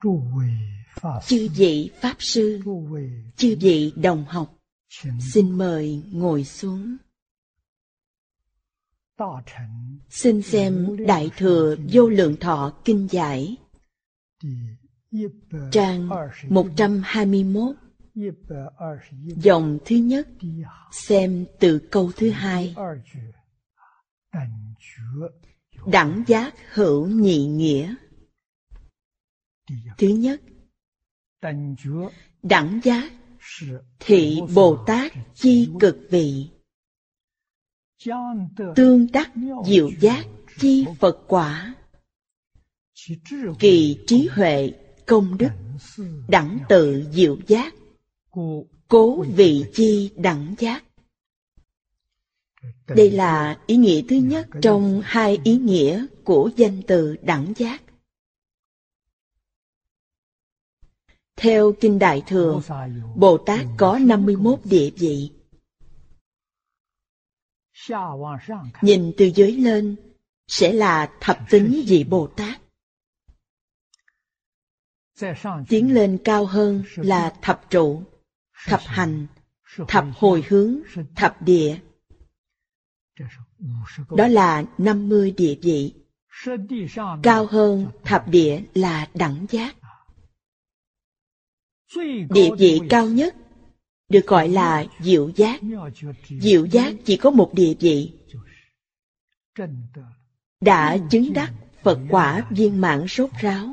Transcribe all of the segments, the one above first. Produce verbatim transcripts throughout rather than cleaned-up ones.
Chư vị Pháp Sư, chư vị đồng học, xin mời ngồi xuống. Xin xem Đại Thừa Vô Lượng Thọ Kinh Giải, trang một trăm hai mươi mốt, dòng thứ nhất, xem từ câu thứ hai. Đẳng giác hữu nhị nghĩa. Thứ nhất, đẳng giác thị Bồ Tát chi cực vị, tương đắc diệu giác chi Phật quả, kỳ trí huệ công đức đẳng tự diệu giác, cố vị chi đẳng giác. Đây là ý nghĩa thứ nhất trong hai ý nghĩa của danh từ đẳng giác. Theo Kinh Đại Thừa, Bồ Tát có năm mươi mốt địa vị. Nhìn từ dưới lên sẽ là thập tính vị Bồ Tát. Tiến lên cao hơn là thập trụ, thập hành, thập hồi hướng, thập địa. Đó là năm mươi địa vị. Cao hơn thập địa là đẳng giác. Địa vị cao nhất được gọi là diệu giác. Diệu giác chỉ có một địa vị. Đã chứng đắc Phật quả viên mãn rốt ráo,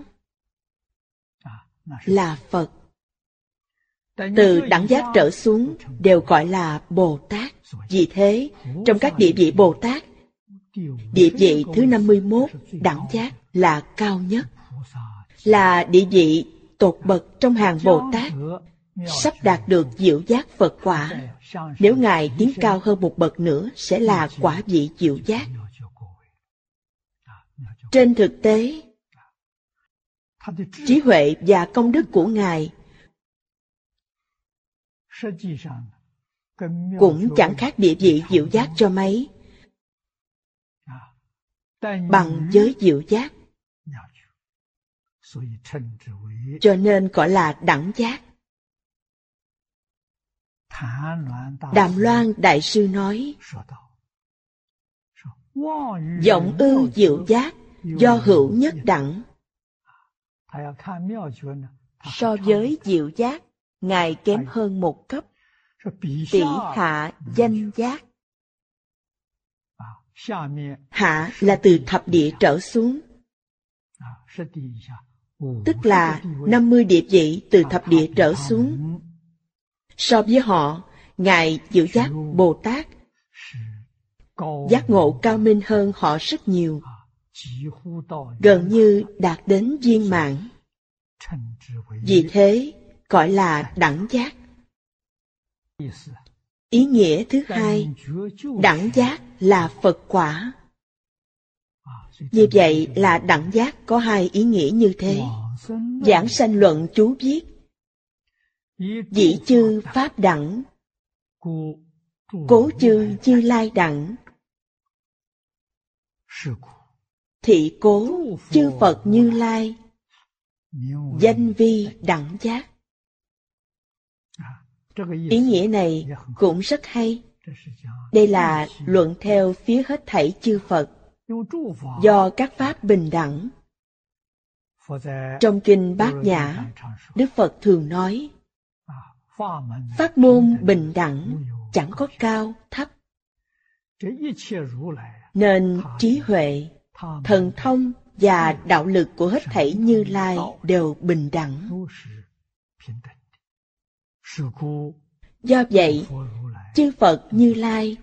là Phật. Từ đẳng giác trở xuống đều gọi là Bồ Tát. Vì thế, trong các địa vị Bồ Tát, địa vị thứ năm mươi mốt, đẳng giác, là cao nhất, là địa vị tột bậc trong hàng Bồ Tát, sắp đạt được diệu giác Phật quả. Nếu Ngài tiến cao hơn một bậc nữa sẽ là quả vị diệu giác. Trên thực tế, trí huệ và công đức của Ngài cũng chẳng khác địa vị diệu giác cho mấy, bằng với diệu giác, cho nên gọi là đẳng giác. Đàm Loan Đại Sư nói, vọng ư diệu giác do hữu nhất đẳng. So với diệu giác, Ngài kém hơn một cấp, tỷ hạ danh giác. Hạ là từ thập địa trở xuống, tức là năm mươi địa vị từ thập địa trở xuống. So với họ, Ngài diệu giác Bồ Tát giác ngộ cao minh hơn họ rất nhiều, gần như đạt đến viên mãn. Vì thế gọi là đẳng giác. Ý nghĩa thứ hai, đẳng giác là Phật quả. Như vậy là đẳng giác có hai ý nghĩa như thế. Giảng Sanh Luận chú viết, dĩ chư Pháp đẳng, cố chư Như Lai đẳng, thị cố chư Phật Như Lai, danh vi đẳng giác. Ý nghĩa này cũng rất hay. Đây là luận theo phía hết thảy chư Phật, do các pháp bình đẳng. Trong Kinh Bát Nhã, Đức Phật thường nói, pháp môn bình đẳng, chẳng có cao, thấp. Nên trí huệ, thần thông và đạo lực của hết thảy Như Lai đều bình đẳng. Do vậy, chư Phật Như Lai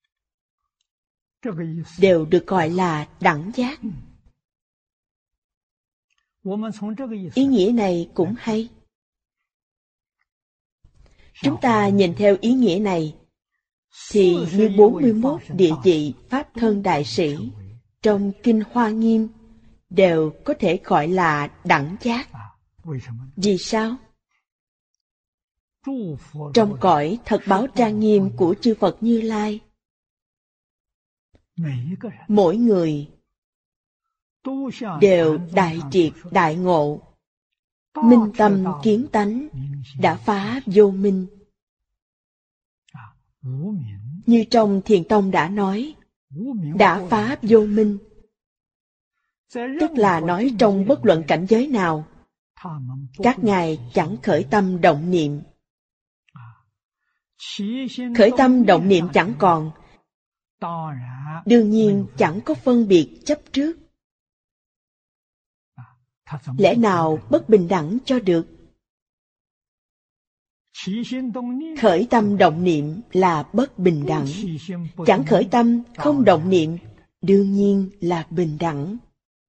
đều được gọi là đẳng giác. Ý nghĩa này cũng hay. Chúng ta nhìn theo ý nghĩa này, thì như bốn mươi mốt địa vị Pháp Thân Đại Sĩ trong Kinh Hoa Nghiêm đều có thể gọi là đẳng giác. Vì sao? Trong cõi thật báo trang nghiêm của chư Phật Như Lai, mỗi người đều đại triệt đại ngộ, minh tâm kiến tánh, đã phá vô minh. Như trong Thiền Tông đã nói, đã phá vô minh, tức là nói trong bất luận cảnh giới nào, các ngài chẳng khởi tâm động niệm. Khởi tâm động niệm chẳng còn, đương nhiên chẳng có phân biệt chấp trước. Lẽ nào bất bình đẳng cho được? Khởi tâm động niệm là bất bình đẳng. Chẳng khởi tâm không động niệm, đương nhiên là bình đẳng.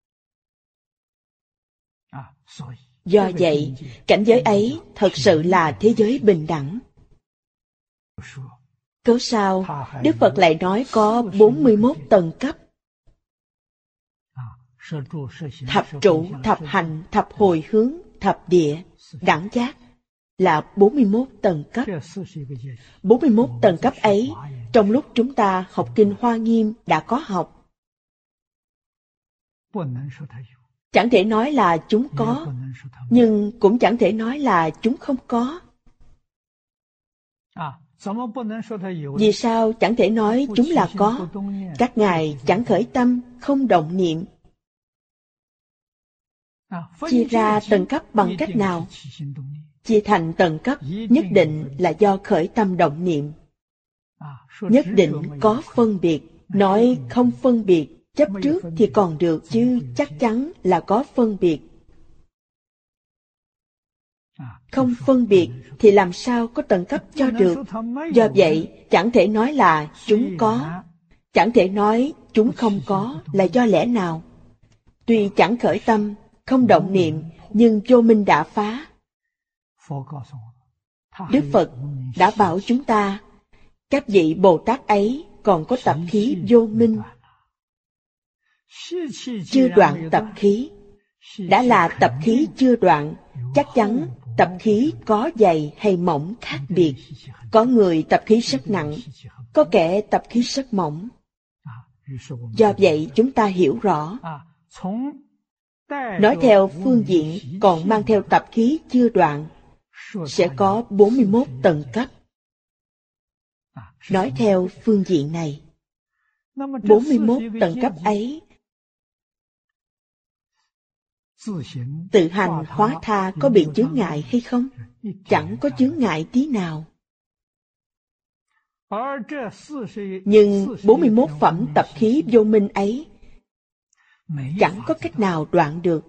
Do vậy, cảnh giới ấy thật sự là thế giới bình đẳng. Cớ sao Đức Phật lại nói có bốn mươi mốt tầng cấp? Thập trụ, thập hành, thập hồi hướng, thập địa, đẳng giác là bốn mươi mốt tầng cấp. bốn mươi mốt tầng cấp ấy, trong lúc chúng ta học Kinh Hoa Nghiêm đã có học. Chẳng thể nói là chúng có, nhưng cũng chẳng thể nói là chúng không có. Vì sao chẳng thể nói chúng là có? Các ngài chẳng khởi tâm, không động niệm. Chia ra tầng cấp bằng cách nào? Chia thành tầng cấp nhất định là do khởi tâm động niệm. Nhất định có phân biệt. Nói không phân biệt, chấp trước thì còn được, chứ chắc chắn là có phân biệt. Không phân biệt thì làm sao có tầng cấp cho được? Do vậy, chẳng thể nói là chúng có, chẳng thể nói chúng không có là do lẽ nào? Tuy chẳng khởi tâm, không động niệm, nhưng vô minh đã phá. Đức Phật đã bảo chúng ta, các vị Bồ Tát ấy còn có tập khí vô minh. Chưa đoạn tập khí. Đã là tập khí chưa đoạn, chắc chắn tập khí có dày hay mỏng khác biệt. Có người tập khí rất nặng, có kẻ tập khí rất mỏng. Do vậy chúng ta hiểu rõ. Nói theo phương diện còn mang theo tập khí chưa đoạn, sẽ có bốn mươi mốt tầng cấp. Nói theo phương diện này, bốn mươi mốt tầng cấp ấy, tự hành hóa tha có bị chướng ngại hay không? Chẳng có chướng ngại tí nào. Nhưng bốn mươi mốt phẩm tập khí vô minh ấy chẳng có cách nào đoạn được.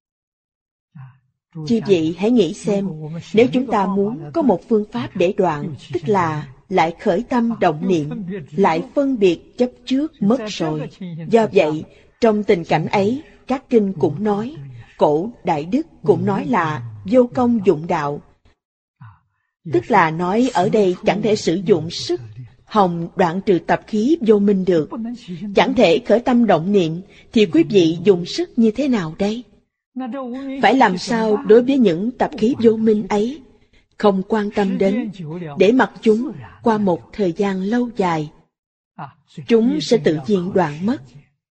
Chư vị hãy nghĩ xem, nếu chúng ta muốn có một phương pháp để đoạn, tức là lại khởi tâm động niệm, lại phân biệt chấp trước mất rồi. Do vậy, trong tình cảnh ấy, các kinh cũng nói, cổ Đại Đức cũng nói là vô công dụng đạo. Tức là nói ở đây chẳng thể sử dụng sức hồng đoạn trừ tập khí vô minh được. Chẳng thể khởi tâm động niệm, thì quý vị dùng sức như thế nào đây? Phải làm sao đối với những tập khí vô minh ấy? Không quan tâm đến, để mặc chúng qua một thời gian lâu dài, chúng sẽ tự nhiên đoạn mất.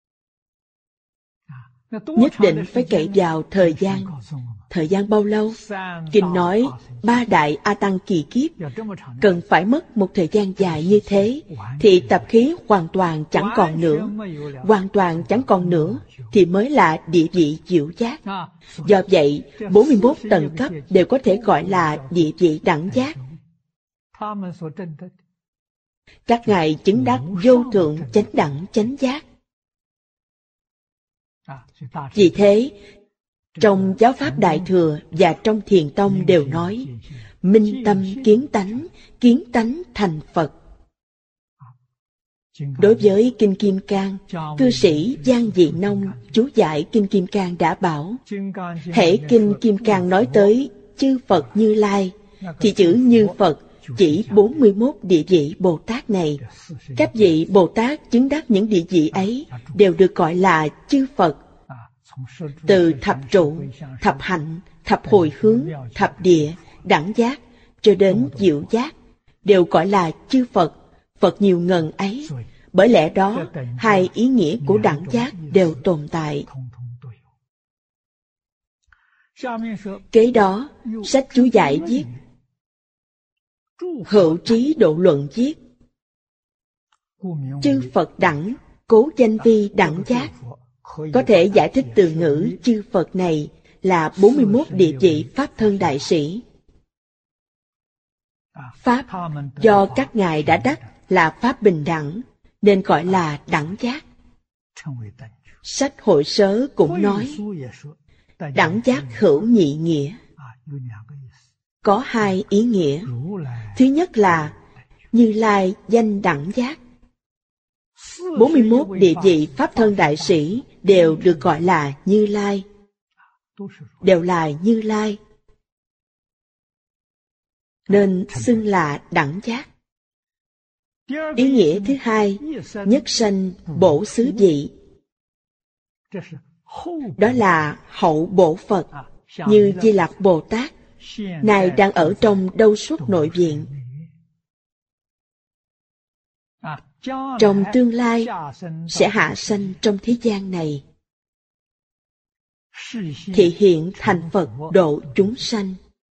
Nhất định phải cậy vào thời gian. Thời gian bao lâu? Kinh nói ba đại A Tăng kỳ kiếp, cần phải mất một thời gian dài như thế, thì tập khí hoàn toàn chẳng còn nữa. Hoàn toàn chẳng còn nữa, thì mới là địa vị diệu giác. Do vậy, bốn mươi mốt tầng cấp đều có thể gọi là địa vị đẳng giác. Các ngài chứng đắc vô thượng chánh đẳng chánh giác. Vì thế, trong giáo pháp Đại Thừa và trong Thiền Tông đều nói, minh tâm kiến tánh, kiến tánh thành Phật. Đối với Kinh Kim Cang, cư sĩ Giang Dị Nông chú giải Kinh Kim Cang đã bảo, hễ Kinh Kim Cang nói tới chư Phật Như Lai, thì chữ Như Phật chỉ bốn mươi mốt địa vị Bồ Tát này. Các vị Bồ Tát chứng đắc những địa vị ấy đều được gọi là chư Phật. Từ thập trụ, thập hạnh, thập hồi hướng, thập địa, đẳng giác, cho đến diệu giác, đều gọi là chư Phật, Phật nhiều ngần ấy. Bởi lẽ đó, hai ý nghĩa của đẳng giác đều tồn tại. Kế đó, sách chú giải viết, hữu trí độ luận viết, chư Phật đẳng, cố danh vi đẳng giác. Có thể giải thích từ ngữ chư Phật này là bốn mươi mốt địa vị Pháp thân đại sĩ. Pháp do các ngài đã đắc là Pháp bình đẳng, nên gọi là đẳng giác. Sách Hội Sớ cũng nói, đẳng giác hữu nhị nghĩa. Có hai ý nghĩa. Thứ nhất là Như Lai danh đẳng giác. bốn mươi mốt địa vị Pháp thân đại sĩ đều được gọi là Như Lai. Đều là Như Lai, nên xưng là đẳng giác. Ý nghĩa thứ hai, nhất sanh bổ xứ vị. Đó là hậu bổ Phật, như Di Lặc Bồ Tát. Ngài đang ở trong Đâu Xuất Nội Viện. Trong tương lai, sẽ hạ sanh trong thế gian này, thị hiện thành Phật độ chúng sanh.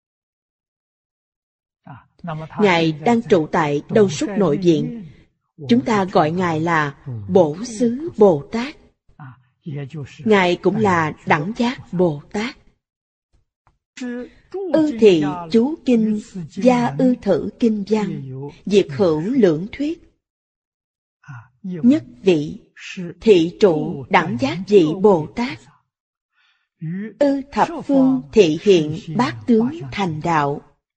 Ngài đang trụ tại Đâu Xuất Nội Viện. Chúng ta gọi Ngài là Bổ Xứ Bồ Tát. Ngài cũng là đẳng giác Bồ Tát. Ư thị chú kinh, gia ư thử kinh văn, diệt hữu lưỡng thuyết. Nhất vị, thị trụ đẳng giác vị Bồ Tát. Ư thập phương thị hiện bát tướng thành đạo.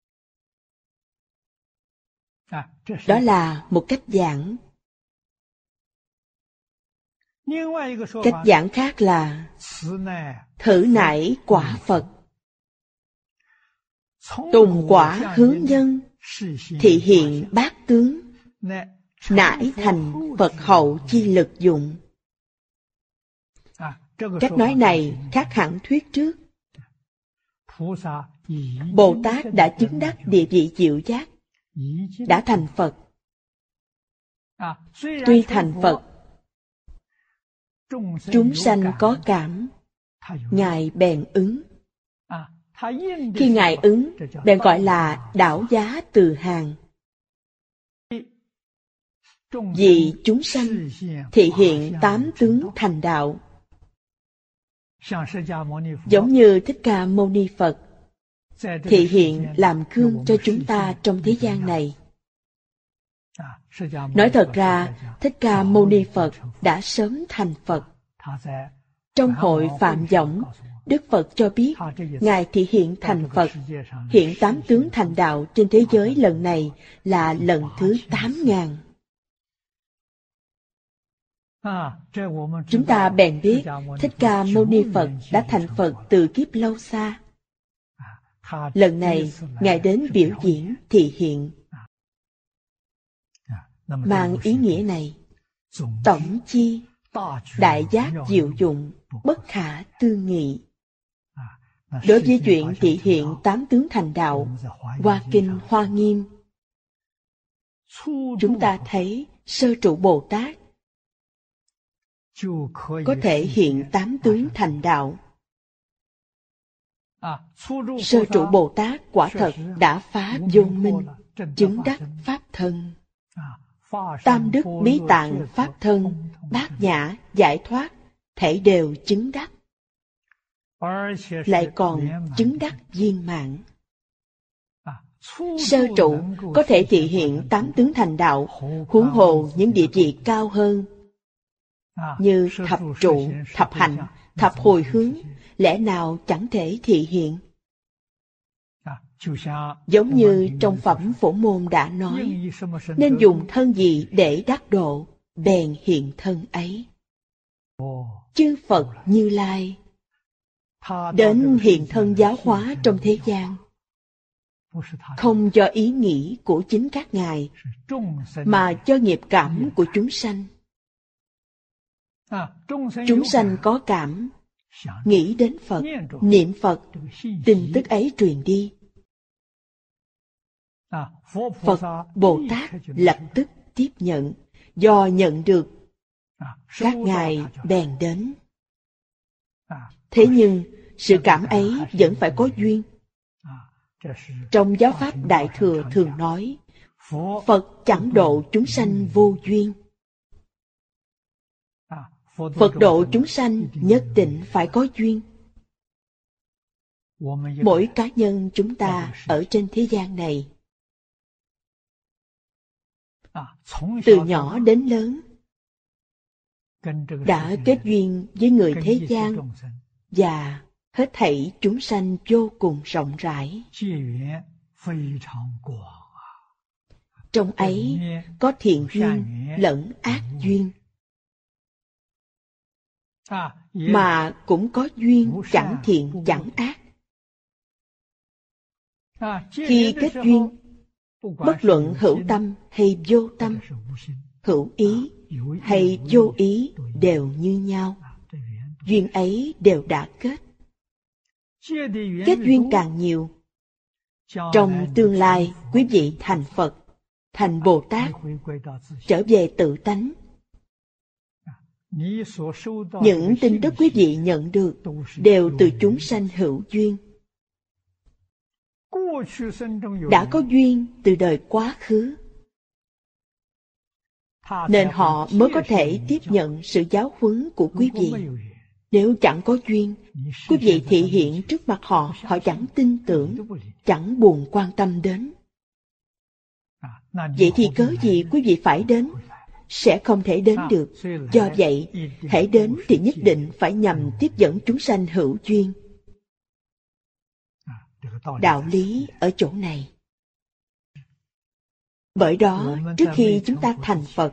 Đó là một cách giảng. Cách giảng khác là thử nải quả Phật, tùng quả hướng nhân, thị hiện bát tướng, nải thành Phật hậu chi lực dụng. Cách nói này khác hẳn thuyết trước. Bồ Tát đã chứng đắc địa vị diệu giác, đã thành Phật. Tuy thành Phật, chúng sanh có cảm, Ngài bèn ứng. Khi Ngài ứng, bèn gọi là đảo giá từ hàng. Vì chúng sanh thị hiện tám tướng thành đạo. Giống như Thích Ca Mâu Ni Phật thị hiện làm gương cho chúng ta trong thế gian này. Nói thật ra, Thích Ca Mâu Ni Phật đã sớm thành Phật. Trong hội Phạm Võng, Đức Phật cho biết, Ngài thị hiện thành Phật, hiện tám tướng thành đạo trên thế giới lần này là lần thứ tám ngàn. Chúng ta bèn biết Thích Ca Mâu Ni Phật đã thành Phật từ kiếp lâu xa. Lần này, Ngài đến biểu diễn thị hiện. Mang ý nghĩa này, tổng chi, đại giác diệu dụng, bất khả tư nghị. Đối với chuyện thị hiện tám tướng thành đạo, Hoa Kinh Hoa Nghiêm, chúng ta thấy sơ trụ Bồ Tát có thể hiện tám tướng thành đạo. Sơ trụ Bồ Tát quả thật đã phá vô minh, chứng đắc Pháp thân. Tam đức bí tạng Pháp thân, bát nhã, giải thoát, thể đều chứng đắc. Lại còn chứng đắc viên mãn. Sơ trụ có thể thị hiện tám tướng thành đạo, huống hồ những địa vị cao hơn, như thập trụ, thập hạnh, thập hồi hướng, lẽ nào chẳng thể thị hiện? Giống như trong phẩm Phổ Môn đã nói, nên dùng thân gì để đắc độ, bèn hiện thân ấy. Chư Phật Như Lai đến hiện thân giáo hóa trong thế gian, không do ý nghĩ của chính các ngài, mà do nghiệp cảm của chúng sanh. Chúng sanh có cảm, nghĩ đến Phật, niệm Phật, tin tức ấy truyền đi. Phật, Bồ Tát lập tức tiếp nhận, do nhận được, các ngài bèn đến. Thế nhưng, sự cảm ấy vẫn phải có duyên. Trong giáo pháp Đại Thừa thường nói, Phật chẳng độ chúng sanh vô duyên. Phật độ chúng sanh nhất định phải có duyên. Mỗi cá nhân chúng ta ở trên thế gian này, từ nhỏ đến lớn, đã kết duyên với người thế gian và hết thảy chúng sanh vô cùng rộng rãi. Trong ấy có thiện duyên lẫn ác duyên, mà cũng có duyên chẳng thiện chẳng ác. Khi kết duyên, bất luận hữu tâm hay vô tâm, hữu ý hay vô ý đều như nhau. Duyên ấy đều đã kết. Kết duyên càng nhiều, trong tương lai quý vị thành Phật, thành Bồ Tát, trở về tự tánh. Những tin tức quý vị nhận được đều từ chúng sanh hữu duyên. Đã có duyên từ đời quá khứ, nên họ mới có thể tiếp nhận sự giáo huấn của quý vị. Nếu chẳng có duyên, quý vị thị hiện trước mặt họ, họ chẳng tin tưởng, chẳng buồn quan tâm đến. Vậy thì cớ gì quý vị phải đến? Sẽ không thể đến được. Do vậy, hãy đến thì nhất định phải nhằm tiếp dẫn chúng sanh hữu duyên. Đạo lý ở chỗ này. Bởi đó, trước khi chúng ta thành Phật,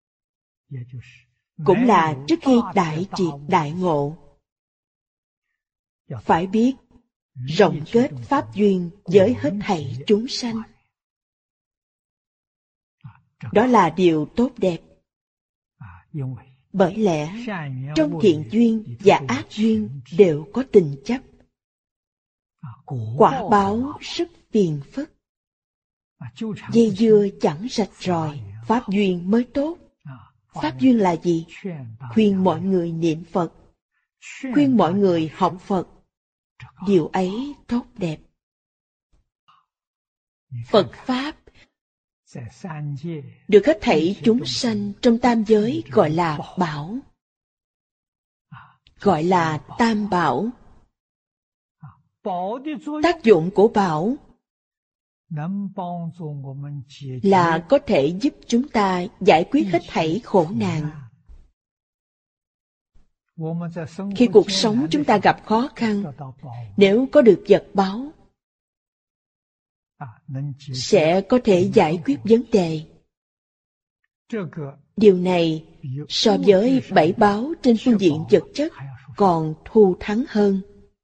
cũng là trước khi đại triệt đại ngộ, phải biết rộng kết pháp duyên với hết thảy chúng sanh. Đó là điều tốt đẹp. Bởi lẽ trong thiện duyên và ác duyên đều có tình chấp. Quả báo rất phiền phức. Dây dưa chẳng rạch ròi, pháp duyên mới tốt. Pháp duyên là gì? Khuyên mọi người niệm Phật, khuyên mọi người học Phật. Điều ấy tốt đẹp. Phật Pháp được hết thảy chúng sanh trong tam giới gọi là bảo, gọi là tam bảo. Tác dụng của bảo là có thể giúp chúng ta giải quyết hết thảy khổ nạn. Khi cuộc sống chúng ta gặp khó khăn, nếu có được vật báu, sẽ có thể giải quyết vấn đề. Điều này so với bảy báo trên phương diện vật chất còn thù thắng hơn.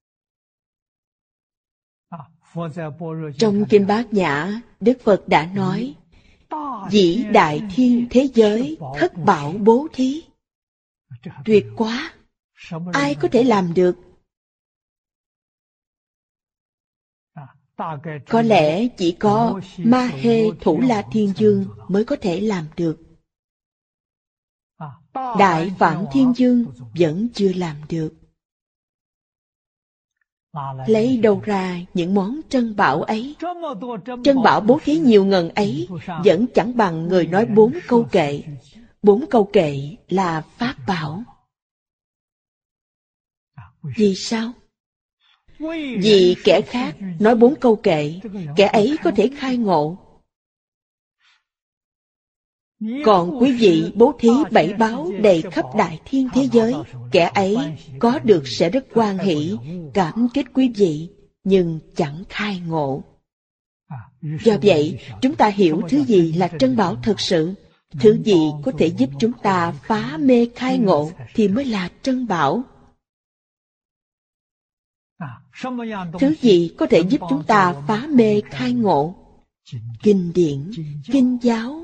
Trong Kinh Bát Nhã, Đức Phật đã nói, vĩ đại thiên thế giới thất bảo bố thí. Tuyệt quá! Ai có thể làm được? Có lẽ chỉ có Ma Hê Thủ La Thiên Dương mới có thể làm được. Đại Phạm Thiên Dương vẫn chưa làm được. Lấy đâu ra những món trân bảo ấy? Trân bảo bố thí nhiều ngần ấy vẫn chẳng bằng người nói bốn câu kệ. Bốn câu kệ là pháp bảo. Vì sao? Vì kẻ khác nói bốn câu kệ, kẻ ấy có thể khai ngộ. Còn quý vị bố thí bảy báo đầy khắp đại thiên thế giới, kẻ ấy có được sẽ rất hoan hỷ, cảm kích quý vị, nhưng chẳng khai ngộ. Do vậy, chúng ta hiểu thứ gì là trân bảo thực sự, thứ gì có thể giúp chúng ta phá mê khai ngộ thì mới là trân bảo. Thứ gì có thể giúp chúng ta phá mê khai ngộ? Kinh điển, kinh giáo,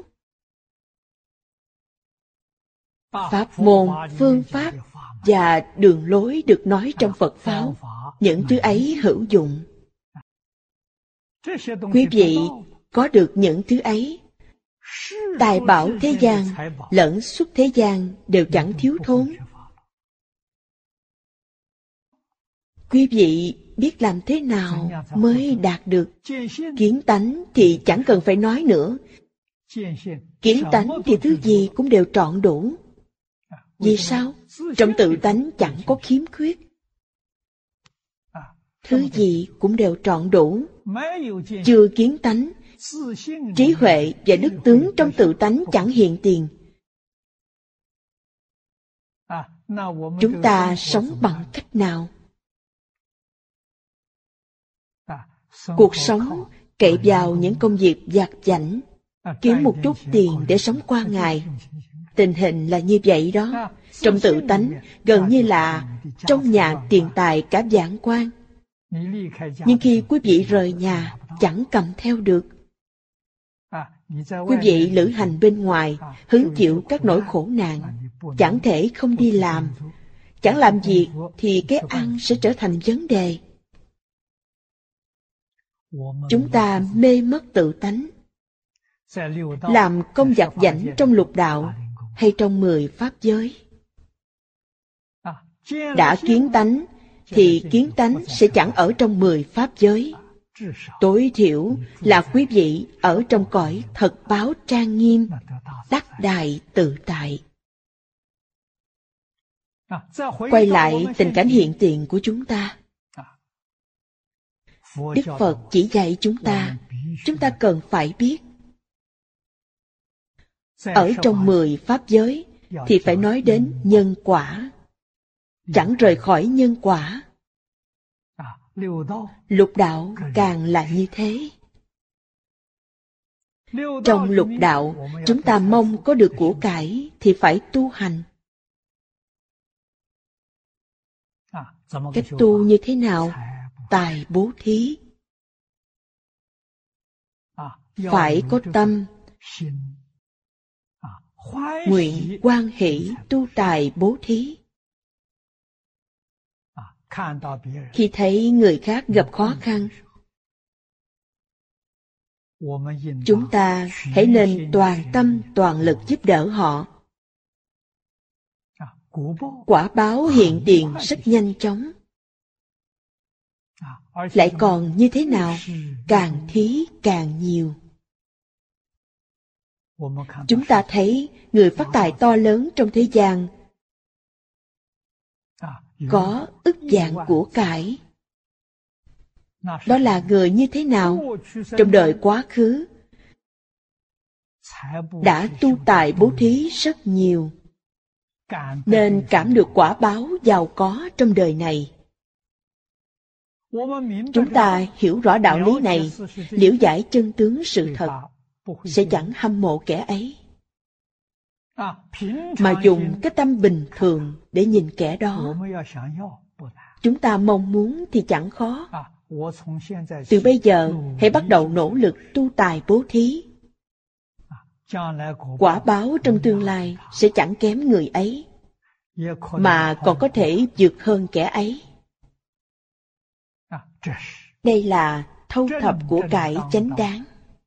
pháp môn, phương pháp và đường lối được nói trong Phật Pháp. Những thứ ấy hữu dụng. Quý vị có được những thứ ấy, tài bảo thế gian lẫn xuất thế gian đều chẳng thiếu thốn. Quý vị biết làm thế nào mới đạt được kiến tánh thì chẳng cần phải nói nữa. Kiến tánh thì thứ gì cũng đều trọn đủ. Vì sao? Trong tự tánh chẳng có khiếm khuyết. Thứ gì cũng đều trọn đủ. Chưa kiến tánh, trí huệ và đức tướng trong tự tánh chẳng hiện tiền. Chúng ta sống bằng cách nào? Cuộc sống cậy vào những công việc vặt vãnh, kiếm một chút tiền để sống qua ngày. Tình hình là như vậy đó. Trong tự tánh gần như là trong nhà tiền tài cả vạn quan. Nhưng khi quý vị rời nhà chẳng cầm theo được. Quý vị lữ hành bên ngoài, hứng chịu các nỗi khổ nạn, chẳng thể không đi làm. Chẳng làm việc thì cái ăn sẽ trở thành vấn đề. Chúng ta mê mất tự tánh. Làm công vặt vãnh trong lục đạo hay trong mười pháp giới. Đã kiến tánh thì kiến tánh sẽ chẳng ở trong mười pháp giới. Tối thiểu là quý vị ở trong cõi thật báo trang nghiêm, đắc đại tự tại. Quay lại tình cảnh hiện tiền của chúng ta. Đức Phật chỉ dạy chúng ta, chúng ta cần phải biết. Ở trong mười pháp giới thì phải nói đến nhân quả. Chẳng rời khỏi nhân quả. Lục đạo càng là như thế. Trong lục đạo, chúng ta mong có được của cải thì phải tu hành. Cách tu như thế nào? Tài bố thí. Phải có tâm, nguyện hoan hỷ tu tài bố thí. Khi thấy người khác gặp khó khăn, chúng ta hãy nên toàn tâm toàn lực giúp đỡ họ. Quả báo hiện tiền rất nhanh chóng. Lại còn như thế nào? Càng thí càng nhiều. Chúng ta thấy người phát tài to lớn trong thế gian có ức vạn của cải. Đó là người như thế nào? Trong đời quá khứ đã tu tài bố thí rất nhiều, nên cảm được quả báo giàu có trong đời này. Chúng ta hiểu rõ đạo lý này, liễu giải chân tướng sự thật, sẽ chẳng hâm mộ kẻ ấy, mà dùng cái tâm bình thường để nhìn kẻ đó. Chúng ta mong muốn thì chẳng khó. Từ bây giờ hãy bắt đầu nỗ lực tu tài bố thí. Quả báo trong tương lai sẽ chẳng kém người ấy, mà còn có thể vượt hơn kẻ ấy. Đây là thâu thập của cải chánh đáng.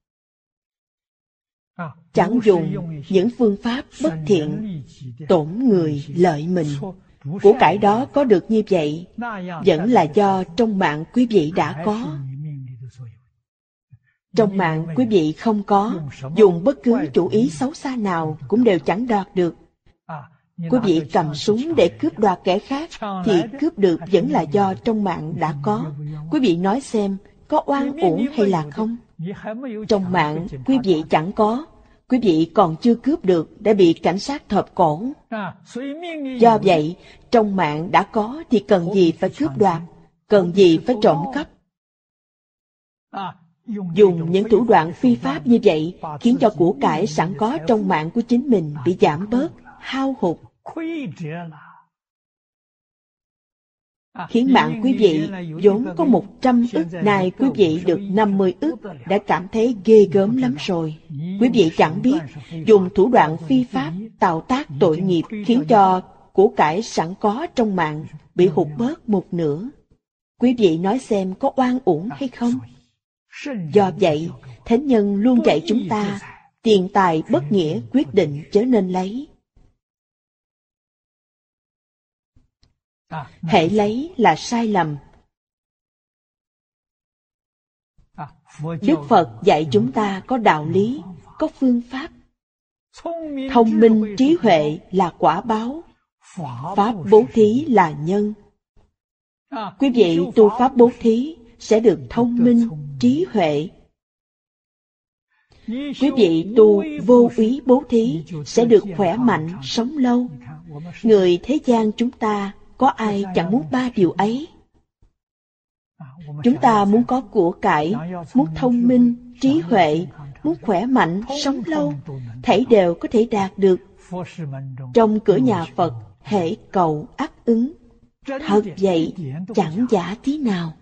Chẳng dùng những phương pháp bất thiện, tổn người lợi mình. Của cải đó có được như vậy, vẫn là do trong mạng quý vị đã có. Trong mạng quý vị không có, dùng bất cứ chủ ý xấu xa nào cũng đều chẳng đoạt được. Quý vị cầm súng để cướp đoạt kẻ khác, thì cướp được vẫn là do trong mạng đã có. Quý vị nói xem, có oan uổng hay là không? Trong mạng quý vị chẳng có, quý vị còn chưa cướp được đã bị cảnh sát thọp cổ. Do vậy, trong mạng đã có thì cần gì phải cướp đoạt, cần gì phải trộm cắp. Dùng những thủ đoạn phi pháp như vậy khiến cho của cải sẵn có trong mạng của chính mình bị giảm bớt, hao hụt. Khiến mạng quý vị vốn có một trăm ức, nay quý vị được năm mươi ức, đã cảm thấy ghê gớm lắm rồi. Quý vị chẳng biết, dùng thủ đoạn phi pháp tạo tác tội nghiệp khiến cho của cải sẵn có trong mạng bị hụt bớt một nửa. Quý vị nói xem có oan uổng hay không? Do vậy, Thánh Nhân luôn dạy chúng ta, tiền tài bất nghĩa quyết định chớ nên lấy. Hễ lấy là sai lầm, Đức Phật dạy chúng ta có đạo lý, có phương pháp. Thông minh trí huệ là quả báo, pháp bố thí là nhân. Quý vị tu pháp bố thí sẽ được thông minh, trí huệ. Quý vị tu vô úy bố thí sẽ được khỏe mạnh, sống lâu. Người thế gian chúng ta có ai chẳng muốn ba điều ấy? Chúng ta muốn có của cải, muốn thông minh, trí huệ, muốn khỏe mạnh, sống lâu, thảy đều có thể đạt được. Trong cửa nhà Phật, hễ cầu ắt ứng. Thật vậy, chẳng giả tí nào.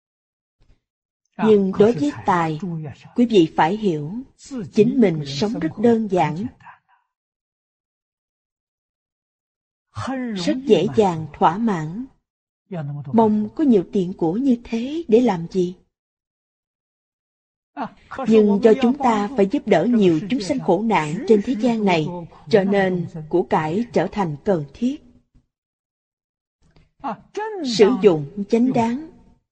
Nhưng đối với tài, quý vị phải hiểu, chính mình sống rất đơn giản. Rất dễ dàng thỏa mãn. Mong có nhiều tiền của như thế để làm gì? Nhưng do chúng ta phải giúp đỡ nhiều chúng sanh khổ nạn trên thế gian này, cho nên của cải trở thành cần thiết. Sử dụng chánh đáng,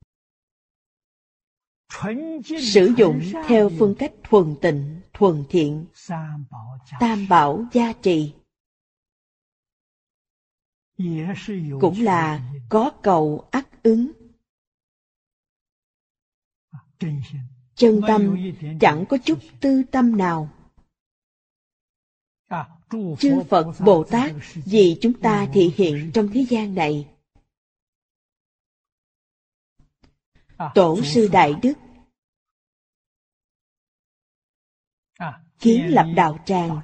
sử dụng theo phương cách thuần tịnh, thuần thiện, tam bảo gia trì, cũng là có cầu ắt ứng. Chân tâm chẳng có chút tư tâm nào. Chư Phật Bồ Tát vì chúng ta thị hiện trong thế gian này. Tổ sư Đại Đức kiến lập đạo tràng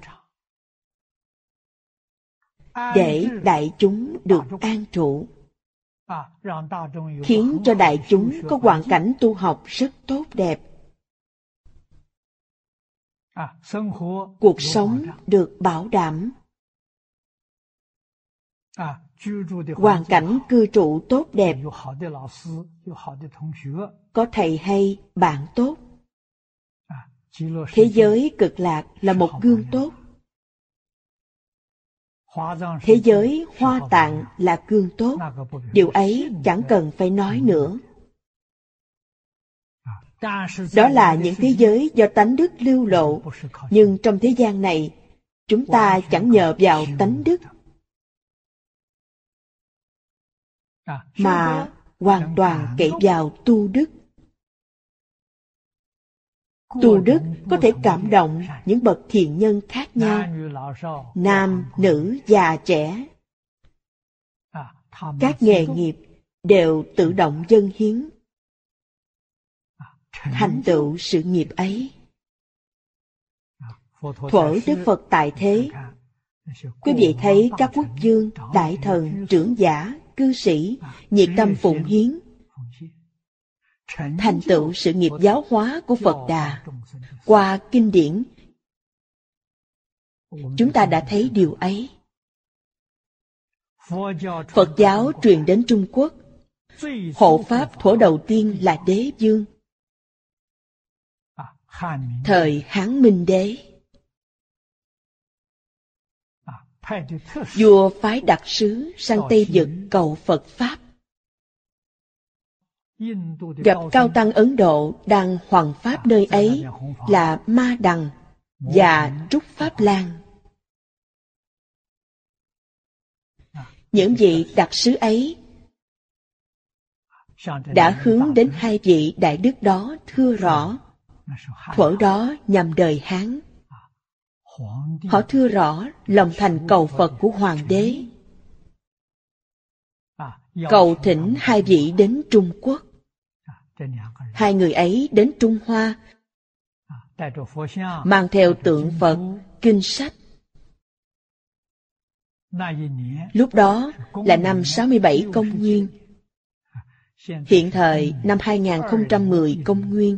để đại chúng được an trụ, khiến cho đại chúng có hoàn cảnh tu học rất tốt đẹp. Cuộc sống được bảo đảm, hoàn cảnh cư trụ tốt đẹp, có thầy hay, bạn tốt. Thế giới Cực Lạc là một gương tốt. Thế giới Hoa Tạng là gương tốt. Điều ấy chẳng cần phải nói nữa. Đó là những thế giới do tánh đức lưu lộ. Nhưng trong thế gian này, chúng ta chẳng nhờ vào tánh đức, mà hoàn toàn cậy vào tu đức. Tu đức có thể cảm động những bậc thiện nhân khác nhau, nam, nữ, già, trẻ. Các nghề nghiệp đều tự động dâng hiến, thành tựu sự nghiệp ấy. Thuở Đức Phật tại thế, quý vị thấy các quốc vương, đại thần, trưởng giả, cư sĩ nhiệt tâm phụng hiến, thành tựu sự nghiệp giáo hóa của Phật Đà. Qua kinh điển, chúng ta đã thấy điều ấy. Phật giáo truyền đến Trung Quốc, hộ pháp thuở đầu tiên là Đế Vương. Thời Hán Minh Đế, vua phái đặc sứ sang Tây Vực cầu Phật Pháp. Gặp cao tăng Ấn Độ đang hoằng pháp nơi ấy là Ma Đằng và Trúc Pháp Lan. Những vị đặc sứ ấy đã hướng đến hai vị đại đức đó thưa rõ. Thuở đó nhằm đời Hán. Họ thưa rõ lòng thành cầu Phật của Hoàng đế, cầu thỉnh hai vị đến Trung Quốc. Hai người ấy đến Trung Hoa, mang theo tượng Phật, kinh sách. Lúc đó là năm sáu mươi bảy công nguyên, hiện thời năm hai nghìn không trăm mười công nguyên.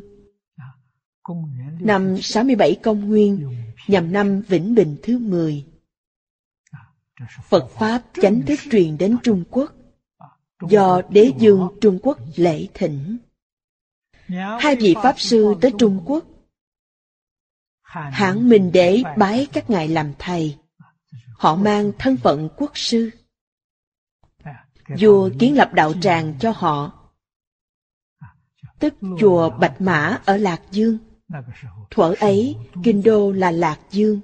Năm sáu mươi bảy công nguyên nhằm năm Vĩnh Bình thứ mười. Phật Pháp chánh thức truyền đến Trung Quốc, do Đế Vương Trung Quốc lễ thỉnh. Hai vị Pháp Sư tới Trung Quốc. Hán Minh Đế bái các ngài làm thầy. Họ mang thân phận quốc sư. Vua kiến lập đạo tràng cho họ. tức chùa Bạch Mã ở Lạc Dương. Thuở ấy, kinh đô là Lạc Dương.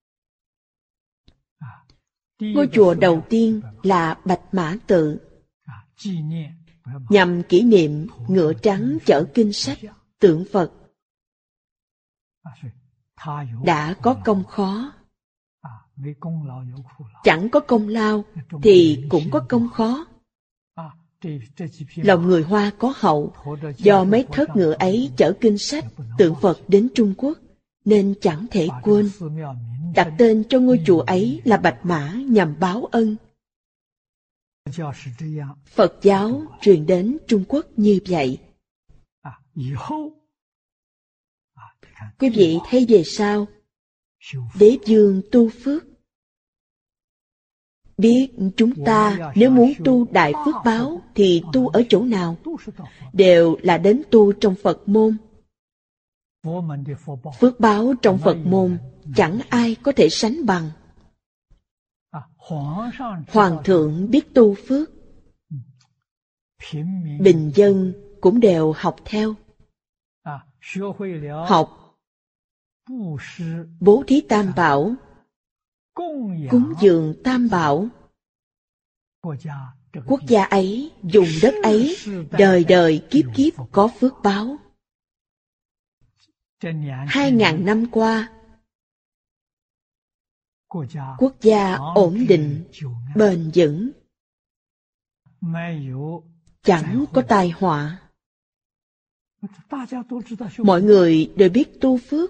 Ngôi chùa đầu tiên là Bạch Mã Tự, nhằm kỷ niệm ngựa trắng chở kinh sách, tượng Phật. Đã có công khó. Chẳng có công lao thì cũng có công khó. Lòng người Hoa có hậu, do mấy thớt ngựa ấy chở kinh sách, tượng Phật đến Trung Quốc, nên chẳng thể quên. Đặt tên cho ngôi chùa ấy là Bạch Mã nhằm báo ân. Phật giáo truyền đến Trung Quốc như vậy. Quý vị thấy về sau, Đế vương tu phước. Biết chúng ta nếu muốn tu đại phước báo thì tu ở chỗ nào? Đều là đến tu trong Phật môn. Phước báo trong Phật môn chẳng ai có thể sánh bằng. Hoàng thượng biết tu phước, bình dân cũng đều học theo. Học bố thí tam bảo, cúng dường tam bảo. Quốc gia ấy, dùng đất ấy, đời đời kiếp kiếp có phước báo. Hai ngàn năm qua, quốc gia ổn định, bền vững, chẳng có tai họa. Mọi người đều biết tu phước.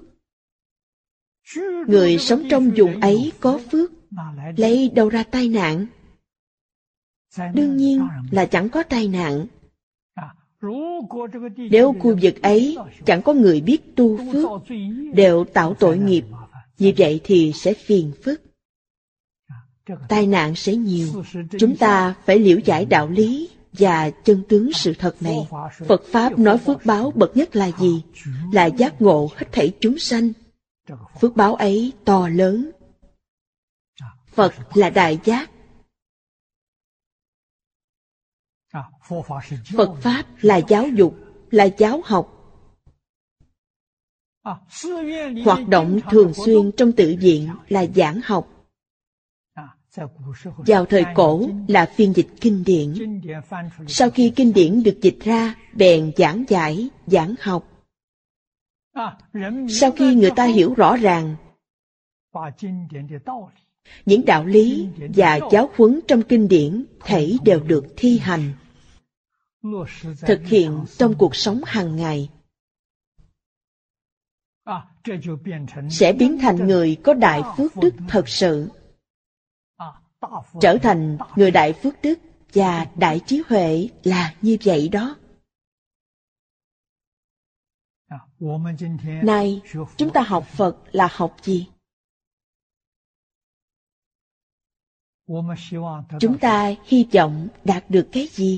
Người sống trong vùng ấy có phước, lấy đâu ra tai nạn? Đương nhiên là chẳng có tai nạn. Nếu khu vực ấy chẳng có người biết tu phước, đều tạo tội nghiệp, như vậy thì sẽ phiền phức. Tai nạn sẽ nhiều. Chúng ta phải liễu giải đạo lý và chân tướng sự thật này. Phật Pháp nói phước báo bậc nhất là gì? Là giác ngộ hết thảy chúng sanh. Phước báo ấy to lớn. Phật là đại giác. Phật Pháp là giáo dục, là giáo học. Hoạt động thường xuyên trong tự viện là giảng học. Vào thời cổ là phiên dịch kinh điển. Sau khi kinh điển được dịch ra, bèn giảng giải, giảng học. Sau khi người ta hiểu rõ ràng những đạo lý và giáo huấn trong kinh điển, thảy đều được thi hành, thực hiện trong cuộc sống hàng ngày, sẽ biến thành người có đại phước đức thật sự, trở thành người đại phước đức và đại trí huệ là như vậy đó. Nay, chúng ta học Phật là học gì? Chúng ta hy vọng đạt được cái gì?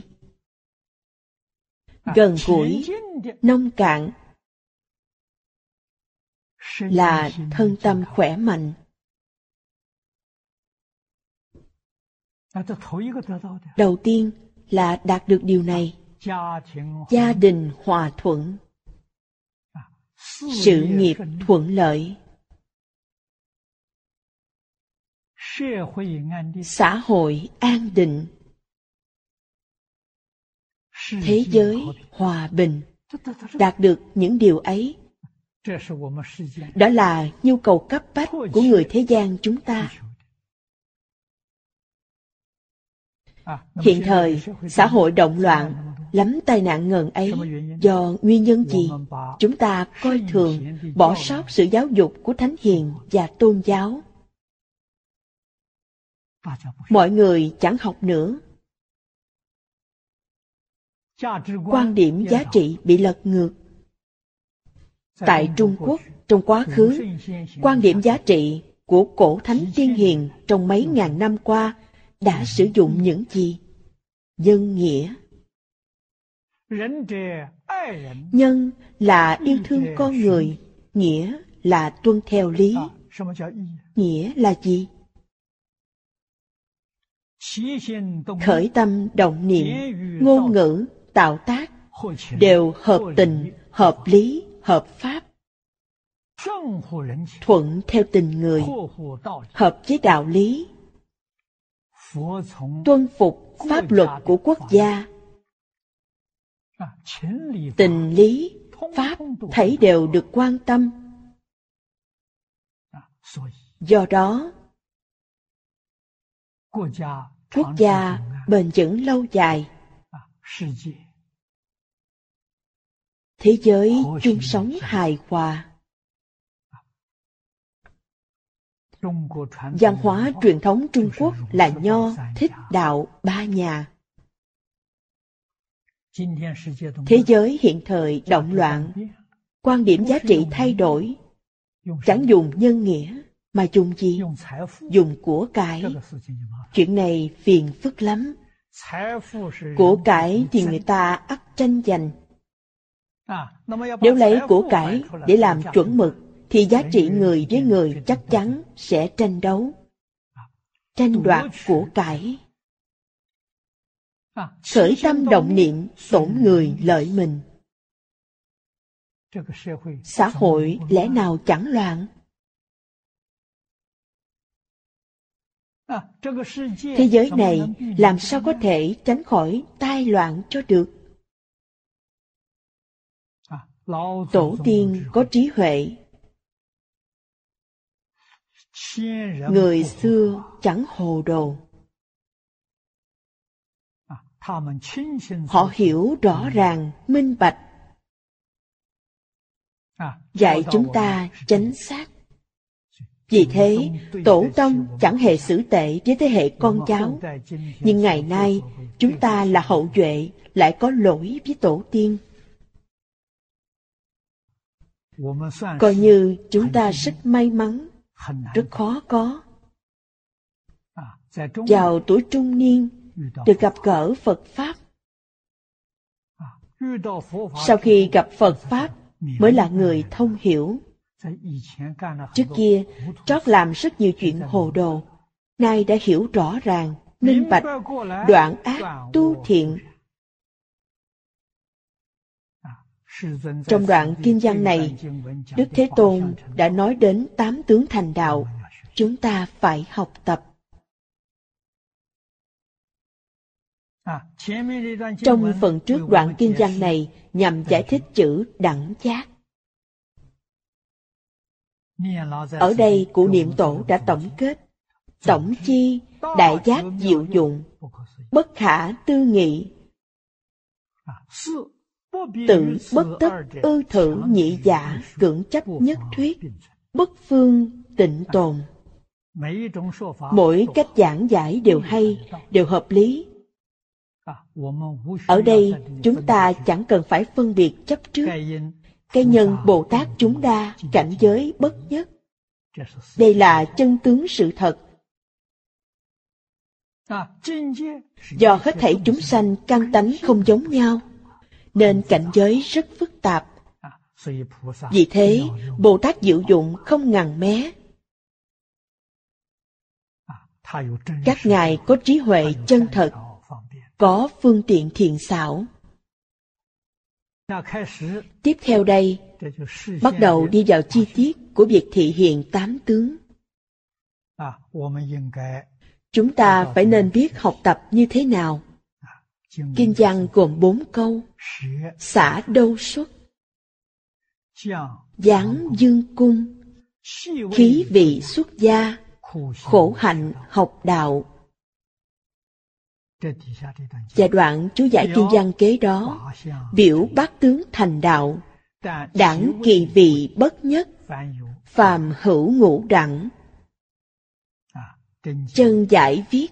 Gần gũi, nông cạn, là thân tâm khỏe mạnh. Đầu tiên là đạt được điều này. Gia đình hòa thuận, sự nghiệp thuận lợi, xã hội an định, thế giới hòa bình. Đạt được những điều ấy, đó là nhu cầu cấp bách của người thế gian chúng ta. Hiện thời, xã hội động loạn, lắm tai nạn ngần ấy, do nguyên nhân gì? Chúng ta coi thường, bỏ sót sự giáo dục của Thánh Hiền và tôn giáo. Mọi người chẳng học nữa. Quan điểm giá trị bị lật ngược. Tại Trung Quốc, trong quá khứ, quan điểm giá trị của cổ Thánh Tiên Hiền trong mấy ngàn năm qua đã sử dụng những gì? Nhân nghĩa. Nhân là yêu thương con người, nghĩa là tuân theo lý. Nghĩa là gì? Khởi tâm động niệm, ngôn ngữ, tạo tác đều hợp tình, hợp lý, hợp pháp, thuận theo tình người, hợp với đạo lý, tuân phục pháp luật của quốc gia, tình lý, pháp thảy đều được quan tâm. Do đó, quốc gia bền vững lâu dài, thế giới chung sống hài hòa. Văn hóa truyền thống Trung Quốc là Nho, Thích, Đạo, ba nhà. Thế giới hiện thời động loạn, quan điểm giá trị thay đổi, chẳng dùng nhân nghĩa mà dùng gì? Dùng của cải. Chuyện này phiền phức lắm. Của cải thì người ta ắt tranh giành. Nếu lấy của cải để làm chuẩn mực, thì giá trị người với người chắc chắn sẽ tranh đấu, tranh đoạt của cải. Khởi tâm động niệm tổn người lợi mình. Xã hội lẽ nào chẳng loạn? Thế giới này làm sao có thể tránh khỏi tai loạn cho được? Tổ tiên có trí huệ. Người xưa chẳng hồ đồ. Họ hiểu rõ ràng, minh bạch, dạy chúng ta chánh xác. Vì thế, tổ tông chẳng hề xử tệ với thế hệ con cháu. Nhưng ngày nay, chúng ta là hậu duệ lại có lỗi với tổ tiên. Coi như chúng ta rất may mắn, rất khó có. Vào tuổi trung niên, được gặp gỡ Phật Pháp. Sau khi gặp Phật Pháp, mới là người thông hiểu. Trước kia, trót làm rất nhiều chuyện hồ đồ, nay đã hiểu rõ ràng, minh bạch, đoạn ác tu thiện. Trong đoạn kinh văn này, Đức Thế Tôn đã nói đến tám tướng thành đạo, chúng ta phải học tập. Trong phần trước đoạn kinh văn này nhằm giải thích chữ đẳng giác. Ở đây Cụ Niệm Tổ đã tổng kết: tổng chi đại giác diệu dụng, bất khả tư nghị, tự bất tất ư thử nhị giả cưỡng chấp nhất thuyết, bất phương tịnh tồn. Mỗi cách giảng giải đều hay, đều hợp lý. Ở đây chúng ta chẳng cần phải phân biệt chấp trước. Cái nhân Bồ Tát chúng đa, cảnh giới bất nhất. Đây là chân tướng sự thật. Do hết thảy chúng sanh căn tánh không giống nhau, nên cảnh giới rất phức tạp. Vì thế, Bồ Tát diệu dụng không ngần mé. Các ngài có trí huệ chân thật, có phương tiện thiện xảo. Tiếp theo đây, bắt đầu đi vào chi tiết của việc thị hiện tám tướng. Chúng ta phải nên biết học tập như thế nào. Kinh văn gồm bốn câu: xả đâu xuất, giáng dương cung, khí vị xuất gia, khổ hạnh học đạo. Và đoạn chú giải kinh văn kế đó, biểu bát tướng thành đạo, đẳng kỳ vị bất nhất, phàm hữu ngũ đẳng. Chân giải viết: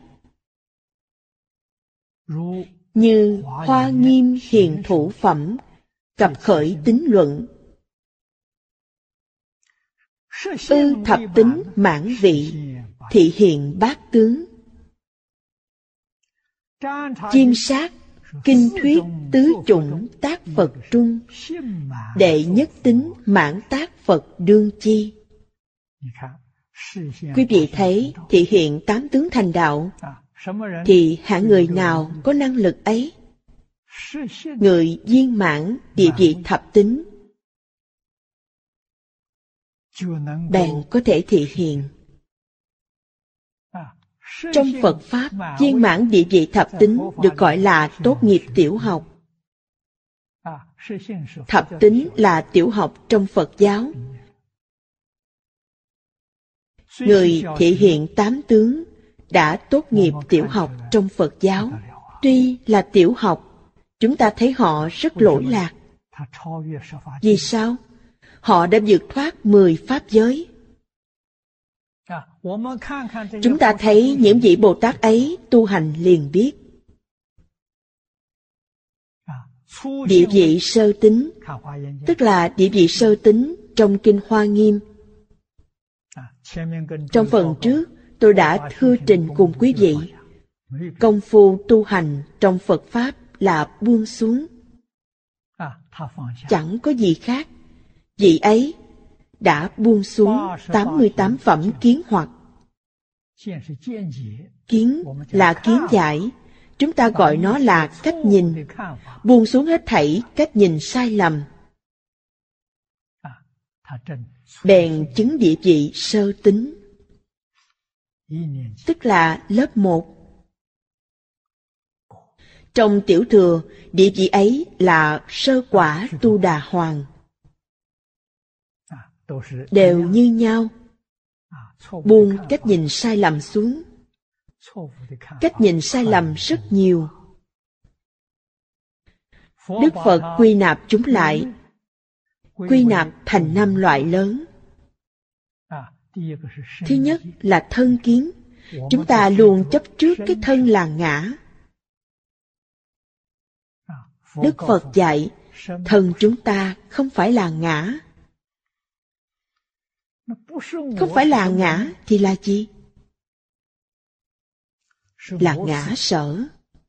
như Hoa Nghiêm hiền thủ phẩm, cập khởi tín luận, ư thập tính mãn vị, thị hiện bát tướng. Chiêm sát kinh thuyết tứ chủng tác Phật trung, đệ nhất tính mãn tác Phật đương chi. Quý vị thấy thị hiện tám tướng thành đạo, thì hạng người nào có năng lực ấy? người viên mãn địa vị thập tính bèn có thể thị hiện. Trong Phật Pháp, viên mãn địa vị thập tính được gọi là tốt nghiệp tiểu học. Thập tính là tiểu học trong Phật giáo. Người thể hiện tám tướng đã tốt nghiệp tiểu học trong Phật giáo. Tuy là tiểu học, chúng ta thấy họ rất lỗi lạc. Vì sao? Họ đã vượt thoát mười pháp giới. Chúng ta thấy những vị Bồ Tát ấy tu hành liền biết. Địa vị sơ tính, tức là địa vị sơ tính trong Kinh Hoa Nghiêm. Trong phần trước, tôi đã thưa trình cùng quý vị, công phu tu hành trong Phật Pháp là buông xuống. Chẳng có gì khác. Vị ấy đã buông xuống tám mươi tám phẩm kiến hoặc. Kiến là kiến giải, chúng ta gọi nó là cách nhìn. Buông xuống hết thảy cách nhìn sai lầm. Bèn chứng địa vị sơ tính, tức là lớp một. Trong tiểu thừa, địa vị ấy là sơ quả Tu Đà Hoàng. Đều như nhau. Buông cách nhìn sai lầm xuống. Cách nhìn sai lầm rất nhiều. Đức Phật quy nạp chúng lại, quy nạp thành năm loại lớn. Thứ nhất là thân kiến. Chúng ta luôn chấp trước cái thân là ngã. Đức Phật dạy, thân chúng ta không phải là ngã. Không phải là ngã thì là gì? Là ngã sở.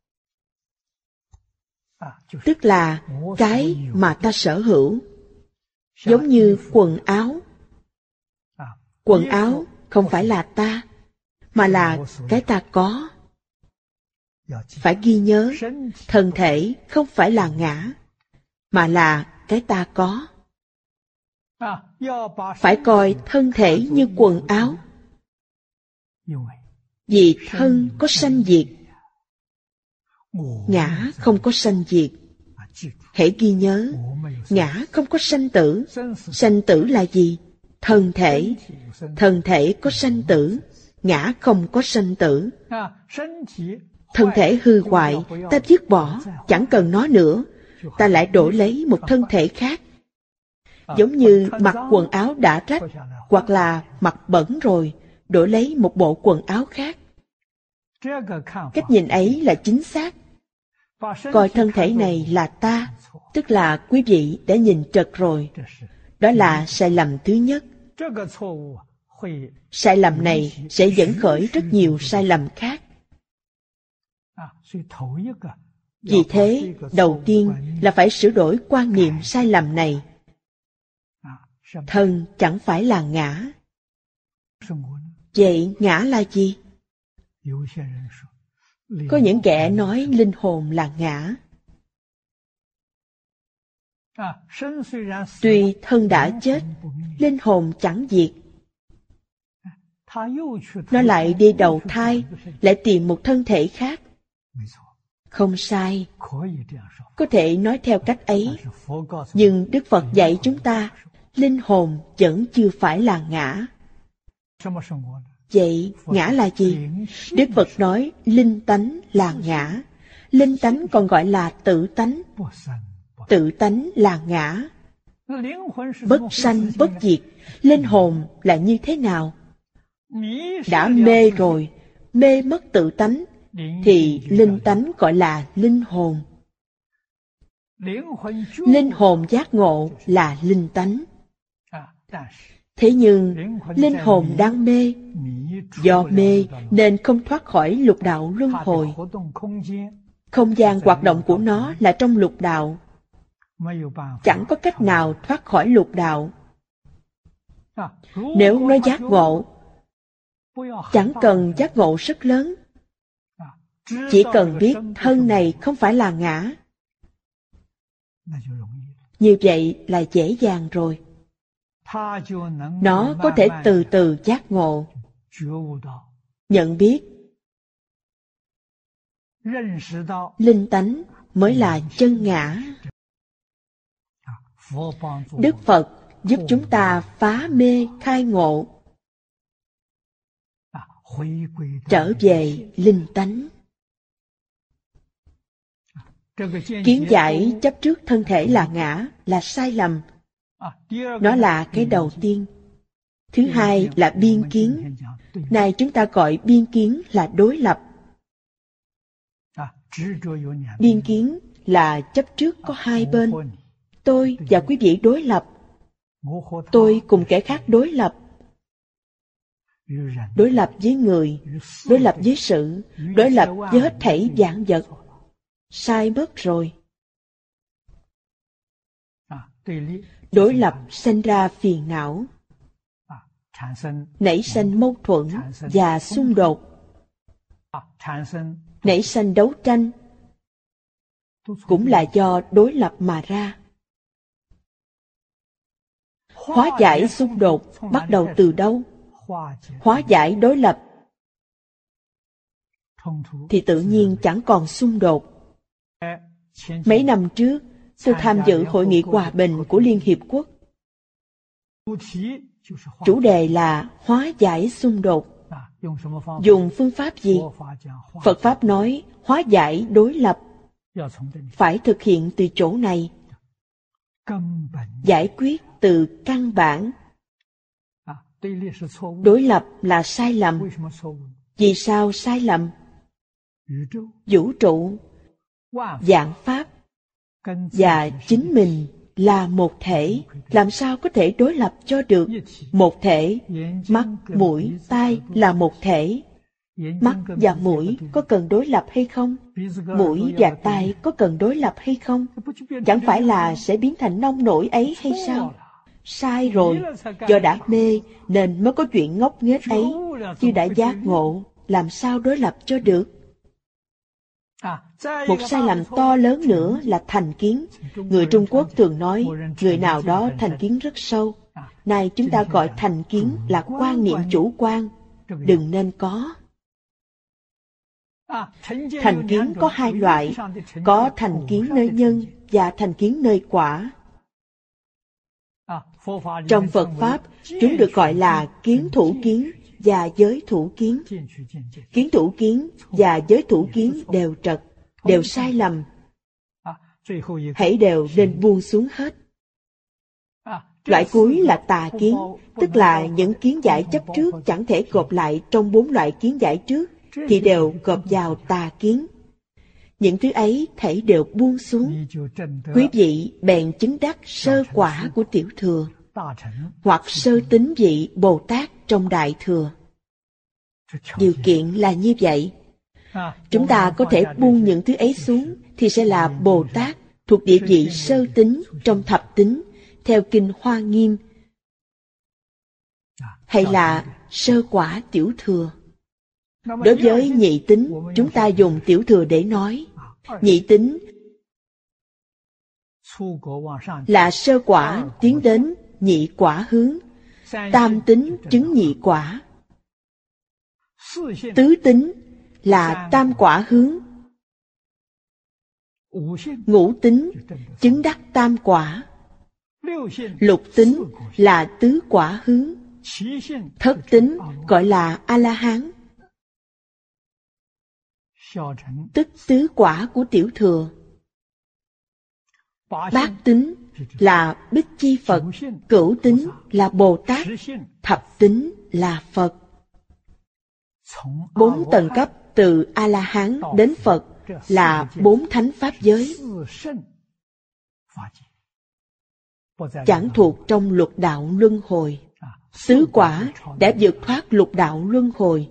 Tức là cái mà ta sở hữu. Giống như quần áo. Quần áo không phải là ta, mà là cái ta có. Phải ghi nhớ, thân thể không phải là ngã, mà là cái ta có. Phải coi thân thể như quần áo. Vì thân có sanh diệt, ngã không có sanh diệt. Hãy ghi nhớ, ngã không có sanh tử. Sanh tử là gì? Thân thể. Thân thể có sanh tử, ngã không có sanh tử. Thân thể hư hoại, ta dứt bỏ, chẳng cần nó nữa. Ta lại đổi lấy một thân thể khác. Giống như mặc quần áo đã rách, hoặc là mặc bẩn rồi, đổi lấy một bộ quần áo khác. Cách nhìn ấy là chính xác. Coi thân thể này là ta, tức là quý vị đã nhìn trật rồi. Đó là sai lầm thứ nhất. Sai lầm này sẽ dẫn khởi rất nhiều sai lầm khác. Vì thế, đầu tiên là phải sửa đổi quan niệm sai lầm này. Thân chẳng phải là ngã. Vậy ngã là gì? Có những kẻ nói linh hồn là ngã. Tuy thân đã chết, linh hồn chẳng diệt. Nó lại đi đầu thai, lại tìm một thân thể khác. Không sai. Có thể nói theo cách ấy. Nhưng Đức Phật dạy chúng ta, linh hồn vẫn chưa phải là ngã. Vậy ngã là gì? Đức Phật nói linh tánh là ngã. Linh tánh còn gọi là tự tánh. Tự tánh là ngã. Bất sanh bất diệt. Linh hồn là như thế nào? Đã mê rồi, mê mất tự tánh, thì linh tánh gọi là linh hồn. Linh hồn giác ngộ là linh tánh. Thế nhưng, linh hồn đang mê. Do mê nên không thoát khỏi lục đạo luân hồi. Không gian hoạt động của nó là trong lục đạo. Chẳng có cách nào thoát khỏi lục đạo. Nếu nó giác ngộ, chẳng cần giác ngộ rất lớn. Chỉ cần biết thân này không phải là ngã, Như vậy là dễ dàng rồi. Nó có thể từ từ giác ngộ, nhận biết, linh tánh mới là chân ngã. Đức Phật giúp chúng ta phá mê khai ngộ, trở về linh tánh. Kiến giải chấp trước thân thể là ngã là sai lầm. Nó là cái đầu tiên. Thứ hai là biên kiến. Này chúng ta gọi biên kiến là đối lập. Biên kiến là chấp trước có hai bên. Tôi và quý vị đối lập. Tôi cùng kẻ khác đối lập. Đối lập với người, đối lập với sự, đối lập với hết thảy vạn vật. Sai mất rồi. Đối lập sanh ra phiền não, nảy sanh mâu thuẫn và xung đột, nảy sanh đấu tranh, cũng là do đối lập mà ra. Hóa giải xung đột bắt đầu từ đâu? Hóa giải đối lập thì tự nhiên chẳng còn xung đột. Mấy năm trước, tôi tham dự hội nghị hòa bình của Liên Hiệp Quốc. Chủ đề là hóa giải xung đột. Dùng phương pháp gì? Phật Pháp nói hóa giải đối lập. Phải thực hiện từ chỗ này. Giải quyết từ căn bản. Đối lập là sai lầm. Vì sao sai lầm? Vũ trụ, vạn pháp và chính mình là một thể, làm sao có thể đối lập cho được? Một thể, mắt, mũi, tai là một thể. Mắt và mũi có cần đối lập hay không? Mũi và tai có cần đối lập hay không? Chẳng phải là sẽ biến thành nông nổi ấy hay sao? Sai rồi, do đã mê nên mới có chuyện ngốc nghếch ấy, chứ đã giác ngộ, làm sao đối lập cho được? Một sai lầm to lớn nữa là thành kiến. Người Trung Quốc thường nói, người nào đó thành kiến rất sâu. Nay chúng ta gọi thành kiến là quan niệm chủ quan, đừng nên có. Thành kiến có hai loại, có thành kiến nơi nhân và thành kiến nơi quả. Trong Phật Pháp, chúng được gọi là kiến thủ kiến và giới thủ kiến. Kiến thủ kiến và giới thủ kiến đều trật, đều sai lầm. Hãy đều nên buông xuống hết. Loại cuối là tà kiến, tức là những kiến giải chấp trước chẳng thể gộp lại trong bốn loại kiến giải trước, thì đều gộp vào tà kiến. Những thứ ấy thảy đều buông xuống. Quý vị bèn chứng đắc sơ quả của tiểu thừa, hoặc sơ tín vị Bồ Tát trong đại thừa. Điều kiện là như vậy. Chúng ta có thể buông những thứ ấy xuống, thì sẽ là Bồ Tát thuộc địa vị sơ tín trong thập tín, theo kinh Hoa Nghiêm, hay là sơ quả tiểu thừa. Đối với nhị tín, chúng ta dùng tiểu thừa để nói. Nhị tín là sơ quả tiến đến nhị quả hướng, tam tín chứng nhị quả. Tứ tín là tam quả hướng, ngũ tín chứng đắc tam quả, lục tín là tứ quả hướng, thất tín gọi là A-la-hán, tức tứ quả của tiểu thừa. Bát tín là Bích Chi Phật, cửu tín là Bồ Tát, thập tín là Phật. Bốn tầng cấp từ A-la-hán đến Phật là bốn thánh pháp giới, chẳng thuộc trong lục đạo luân hồi. Tứ quả đã vượt thoát lục đạo luân hồi,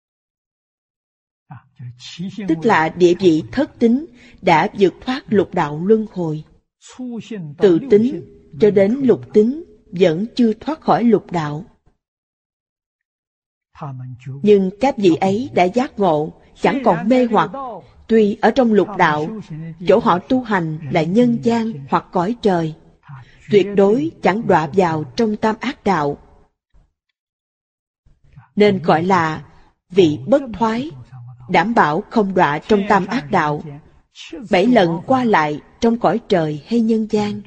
tức là địa vị thất tín đã vượt thoát lục đạo luân hồi. Từ tín cho đến lục tín vẫn chưa thoát khỏi lục đạo. Nhưng các vị ấy đã giác ngộ chẳng còn mê hoặc. Tuy ở trong lục đạo, chỗ họ tu hành là nhân gian hoặc cõi trời, tuyệt đối chẳng đọa vào trong tam ác đạo, nên gọi là vị bất thoái, đảm bảo không đọa trong tam ác đạo, bảy lần qua lại trong cõi trời hay nhân gian.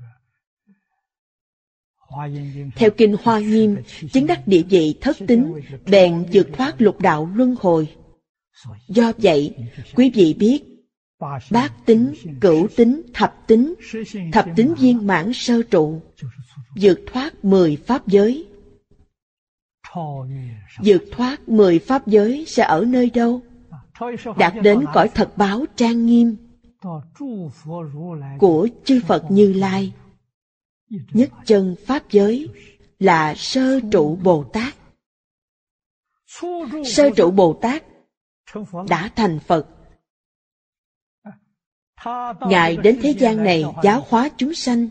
Theo kinh Hoa Nghiêm, chứng đắc địa vị thất tính, bèn vượt thoát lục đạo luân hồi. Do vậy, quý vị biết, bát tính, cửu tính, thập tính, thập tính viên mãn sơ trụ, vượt thoát mười pháp giới. Vượt thoát mười pháp giới sẽ ở nơi đâu? Đạt đến cõi thật báo trang nghiêm của chư Phật Như Lai, nhất chân pháp giới là sơ trụ Bồ Tát. Sơ trụ Bồ Tát đã thành Phật. Ngài đến thế gian này giáo hóa chúng sanh,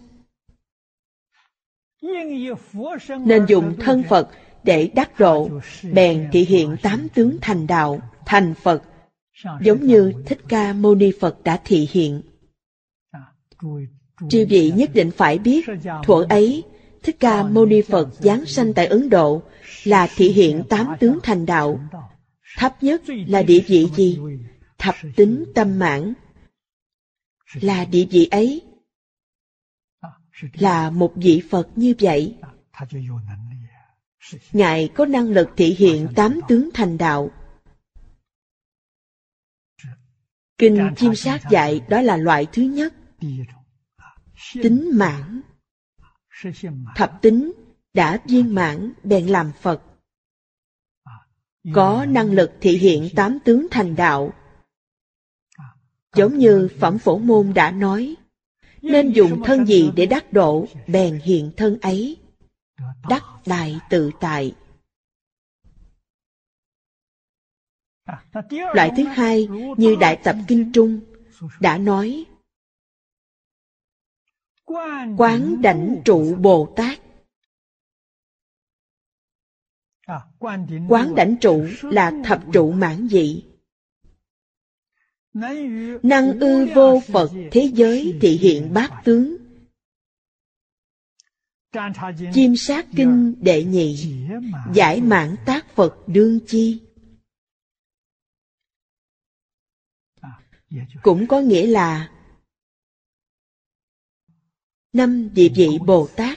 nên dùng thân Phật để đắc độ, bèn thị hiện tám tướng thành đạo, thành Phật, giống như Thích Ca Mâu Ni Phật đã thị hiện. Chư vị nhất định phải biết, thuở ấy, Thích Ca Mâu Ni Phật giáng sanh tại Ấn Độ là thị hiện tám tướng thành đạo. Thấp nhất là địa vị gì? Thập tính tâm mãn. Là địa vị ấy, là một vị Phật như vậy. Ngài có năng lực thị hiện tám tướng thành đạo. Kinh Chiêm Sát dạy đó là loại thứ nhất, tính mãn. Thập tính đã viên mãn bèn làm Phật, có năng lực thị hiện tám tướng thành đạo. Giống như Phẩm Phổ Môn đã nói, nên dùng thân gì để đắc độ, bèn hiện thân ấy, đắc đại tự tại. Loại thứ hai, như Đại Tập Kinh Trung đã nói, Quán Đảnh Trụ Bồ Tát. Quán Đảnh Trụ là thập trụ mãn dị, năng ư vô Phật thế giới thị hiện bát tướng. Chiêm Sát Kinh đệ nhị, giải mãn tác Phật đương chi. Cũng có nghĩa là năm địa vị Bồ Tát,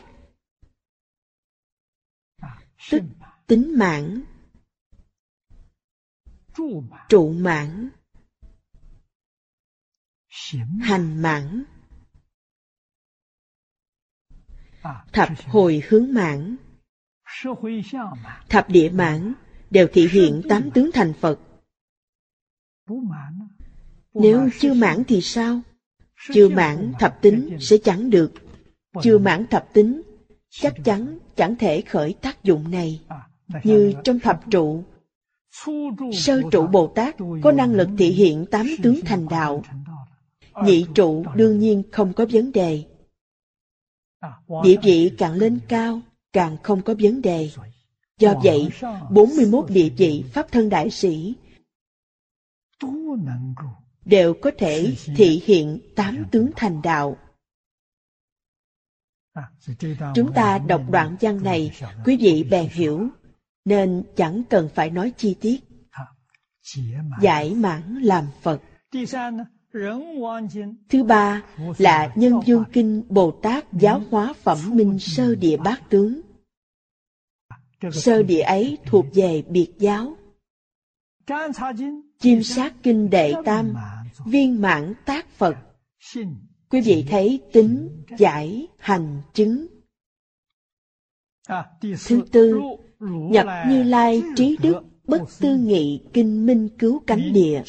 tức tính mãn, trụ mãn, hành mãn, thập hồi hướng mãn, thập địa mãn đều thị hiện tám tướng thành Phật. Nếu chưa mãn thì sao? Chưa mãn thập tính sẽ chẳng được. Chưa mãn thập tính chắc chắn chẳng thể khởi tác dụng này. Như trong thập trụ, sơ trụ Bồ Tát có năng lực thị hiện tám tướng thành đạo. Nhị trụ đương nhiên không có vấn đề. Địa vị càng lên cao, càng không có vấn đề. Do vậy, bốn mươi mốt địa vị Pháp Thân Đại Sĩ đều có thể thị hiện tám tướng thành đạo. Chúng ta đọc đoạn văn này, quý vị bèn hiểu, nên chẳng cần phải nói chi tiết. Giải mãn làm Phật. Thứ ba là Nhân Dương Kinh Bồ Tát giáo hóa phẩm minh sơ địa bát tướng. Sơ địa ấy thuộc về biệt giáo. Chiêm Sát Kinh đệ tam, viên mãn tác Phật. Quý vị thấy tính, giải, hành, chứng. Thứ tư, nhập Như Lai trí đức bất tư nghị kinh minh cứu cánh địa.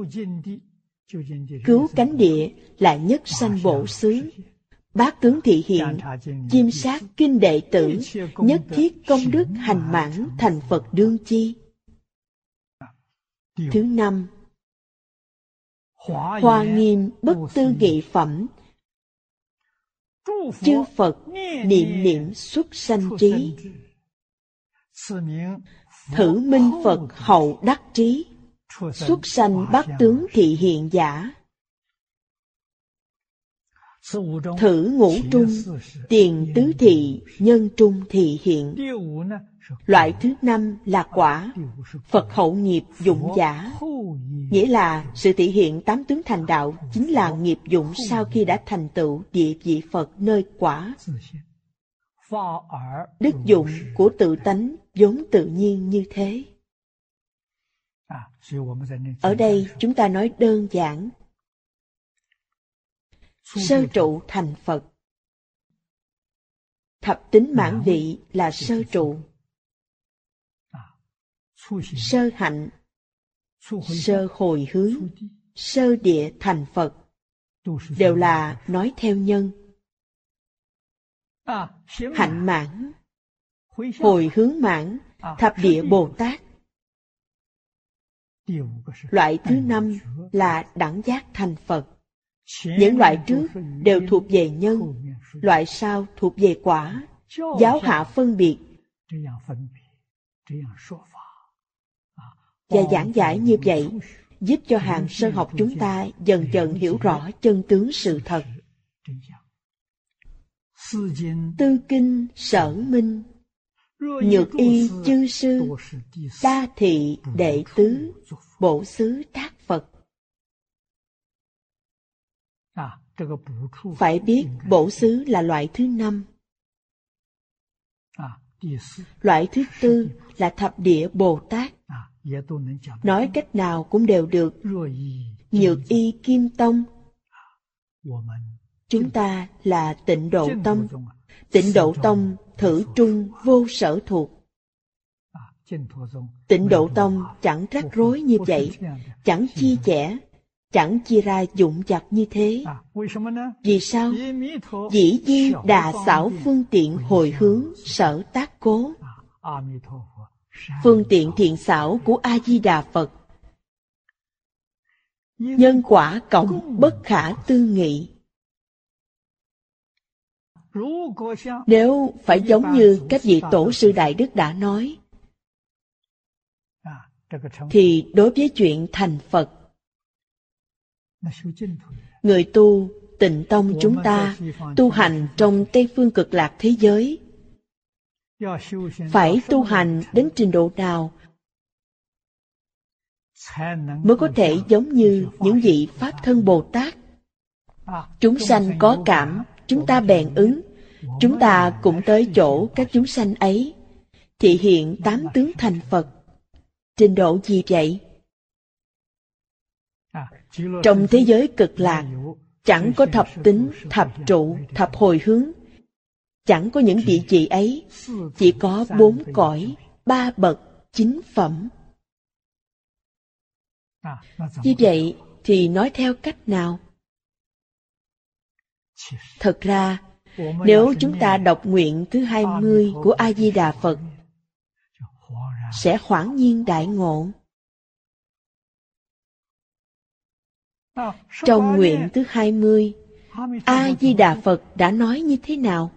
Cứu cánh địa là nhất sanh bổ xứ. Bát tướng thị hiện, Chiêm Sát Kinh đệ tử, nhất thiết công đức hành mãn thành Phật đương chi. Thứ năm, Hoa Nghiêm bất tư nghị phẩm. Chư Phật niệm niệm xuất sanh trí. Thử minh Phật hậu đắc trí. xuất sanh bát tướng thị hiện giả. Thử ngũ trung, tiền tứ thị, nhân trung thị hiện. Loại thứ năm là quả, Phật hậu nghiệp dụng giả. Nghĩa là sự thị hiện tám tướng thành đạo chính là nghiệp dụng sau khi đã thành tựu địa vị Phật nơi quả. Đức dụng của tự tánh vốn tự nhiên như thế. Ở đây chúng ta nói đơn giản. Sơ trụ thành Phật. Thập tính mãn vị là sơ trụ. Sơ hạnh, sơ hồi hướng, sơ địa thành Phật đều là nói theo nhân. Hạnh mãn, hồi hướng mãn, thập địa Bồ Tát. Loại thứ năm là đẳng giác thành Phật. Những loại trước đều thuộc về nhân, loại sau thuộc về quả. Giáo hạ phân biệt và giảng giải như vậy, giúp cho hàng sơ học chúng ta dần dần hiểu rõ chân tướng sự thật. Tư kinh sở minh, nhược y chư sư, đa thị đệ tứ, bổ xứ tác Phật. Phải biết bổ xứ là loại thứ năm. Loại thứ tư là thập địa Bồ Tát. Nói cách nào cũng đều được. Nhược y kim tông. Chúng ta là Tịnh Độ Tông. Tịnh Độ Tông thử trung vô sở thuộc. Tịnh Độ Tông chẳng rắc rối như vậy, chẳng chia chẻ, chẳng chia ra dụng chặt như thế. Vì sao? Dĩ di đà xảo phương tiện hồi hướng sở tác cố. Phương tiện thiện xảo của A-di-đà Phật. Nhân quả cộng bất khả tư nghị. Nếu phải giống như các vị tổ sư Đại Đức đã nói, thì đối với chuyện thành Phật, người tu Tịnh Tông chúng ta tu hành trong Tây Phương Cực Lạc thế giới, phải tu hành đến trình độ nào mới có thể giống như những vị Pháp Thân Bồ Tát? Chúng sanh có cảm, chúng ta bèn ứng. Chúng ta cũng tới chỗ các chúng sanh ấy, thị hiện tám tướng thành Phật. Trình độ gì vậy? Trong thế giới Cực Lạc, chẳng có thập tính, thập trụ, thập hồi hướng. Chẳng có những địa vị ấy, chỉ có bốn cõi, ba bậc, chín phẩm. Như vậy thì nói theo cách nào? Thật ra, nếu chúng ta đọc nguyện thứ hai mươi của A-di-đà Phật, sẽ hoảng nhiên đại ngộ. Trong nguyện thứ hai mươi, A-di-đà Phật đã nói như thế nào?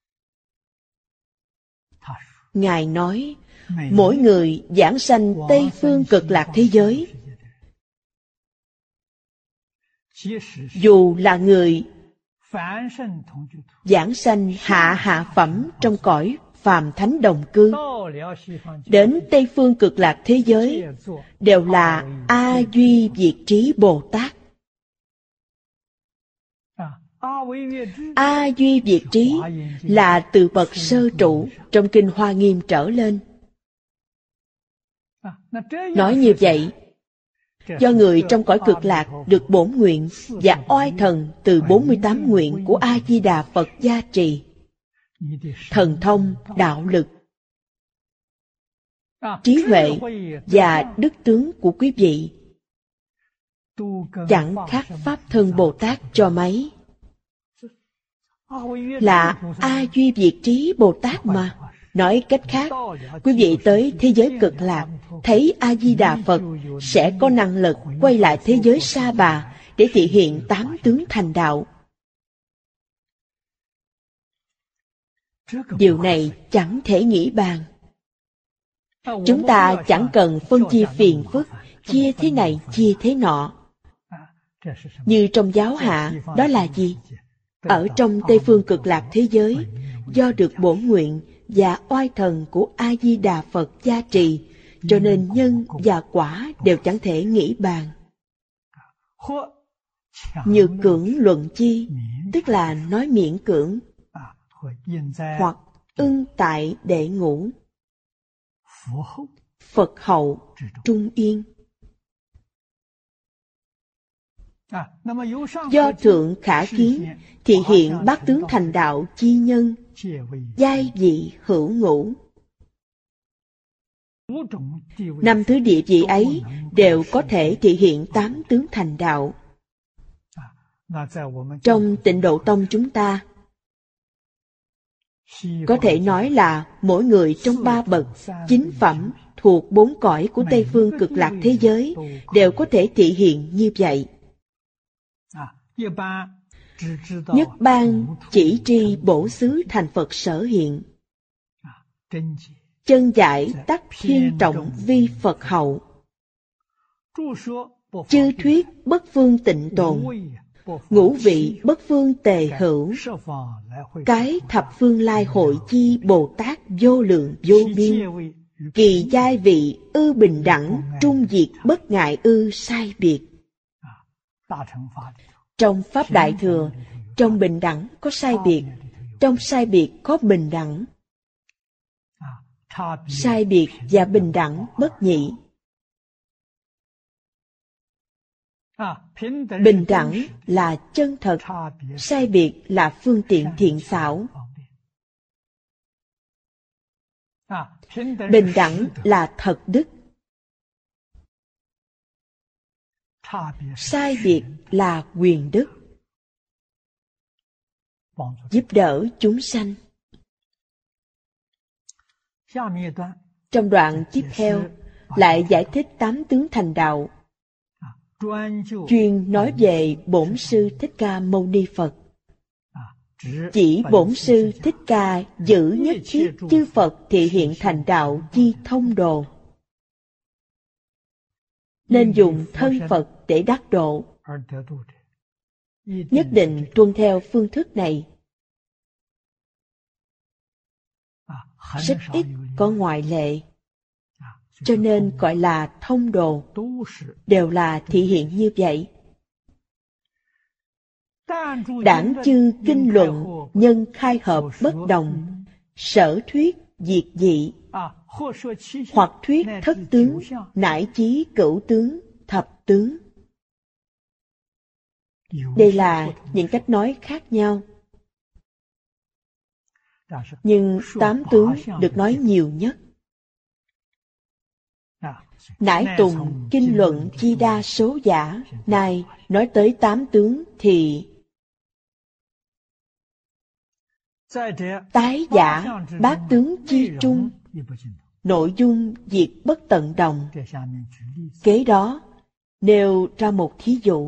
Ngài nói, mỗi người giảng sanh Tây Phương Cực Lạc thế giới, dù là người giảng sanh hạ hạ phẩm trong cõi phàm thánh đồng cư, đến Tây Phương Cực Lạc thế giới, đều là A Duy Việt Trí Bồ Tát. A Duy Việt Trí là từ bậc sơ trụ trong Kinh Hoa Nghiêm trở lên. Nói như vậy, do người trong cõi Cực Lạc được bổn nguyện và oai thần từ bốn mươi tám nguyện của A-di-đà Phật gia trì, thần thông, đạo lực, trí huệ và đức tướng của quý vị chẳng khác Pháp Thân Bồ Tát cho mấy. Là A Duy Việt Trí Bồ Tát mà. Nói cách khác, quý vị tới thế giới Cực Lạc, thấy A-di-đà Phật sẽ có năng lực quay lại thế giới Sa Bà để thị hiện tám tướng thành đạo. Điều này chẳng thể nghĩ bàn. Chúng ta chẳng cần phân chia phiền phức chia thế này, chia thế nọ. Như trong giáo hạ, đó là gì? Ở trong Tây Phương Cực Lạc thế giới, do được bổn nguyện và oai thần của A-di-đà Phật gia trì, cho nên nhân và quả đều chẳng thể nghĩ bàn. Nhược cưỡng luận chi, tức là nói miễn cưỡng, hoặc ưng tại đệ ngũ, Phật hậu trung yên. Do thượng khả kiến, thị hiện bát tướng thành đạo chi nhân, giai vị hữu ngũ. Năm thứ địa vị ấy đều có thể thị hiện tám tướng thành đạo. Trong Tịnh Độ Tông chúng ta, có thể nói là mỗi người trong ba bậc chính phẩm thuộc bốn cõi của Tây Phương Cực Lạc thế giới đều có thể thị hiện như vậy. Nhất ban chỉ tri bổ xứ thành Phật sở hiện, chân giải tắc thiên trọng vi Phật hậu, chư thuyết bất phương tịnh tồn, ngũ vị bất phương tề hữu, cái thập phương lai hội chi Bồ Tát vô lượng vô biên, kỳ giai vị ư bình đẳng, trung diệt bất ngại ư sai biệt. Trong Pháp Đại Thừa, trong bình đẳng có sai biệt, trong sai biệt có bình đẳng. Sai biệt và bình đẳng bất nhị. Bình đẳng là chân thật, sai biệt là phương tiện thiện xảo. Bình đẳng là thật đức, sai biệt là quyền đức, giúp đỡ chúng sanh. Trong đoạn tiếp theo lại giải thích tám tướng thành đạo, chuyên nói về Bổn Sư Thích Ca Mâu Ni Phật. Chỉ Bổn Sư Thích Ca giữ nhất thiết chư Phật thị hiện thành đạo chi thông đồ, nên dùng thân Phật để đắc độ. Nhất định tuân theo phương thức này. Rất ít có ngoại lệ, cho nên gọi là thông đồ, đều là thị hiện như vậy. Đảng chư kinh luận nhân khai hợp bất đồng, sở thuyết diệt dị, hoặc thuyết thất tướng, nải chí cửu tướng, thập tướng. Đây là những cách nói khác nhau. Nhưng tám tướng được nói nhiều nhất. Nải tùng kinh luận chi đa số giả, nay nói tới tám tướng thì tái giả bát tướng chi trung, nội dung diệt bất tận đồng. Kế đó nêu ra một thí dụ.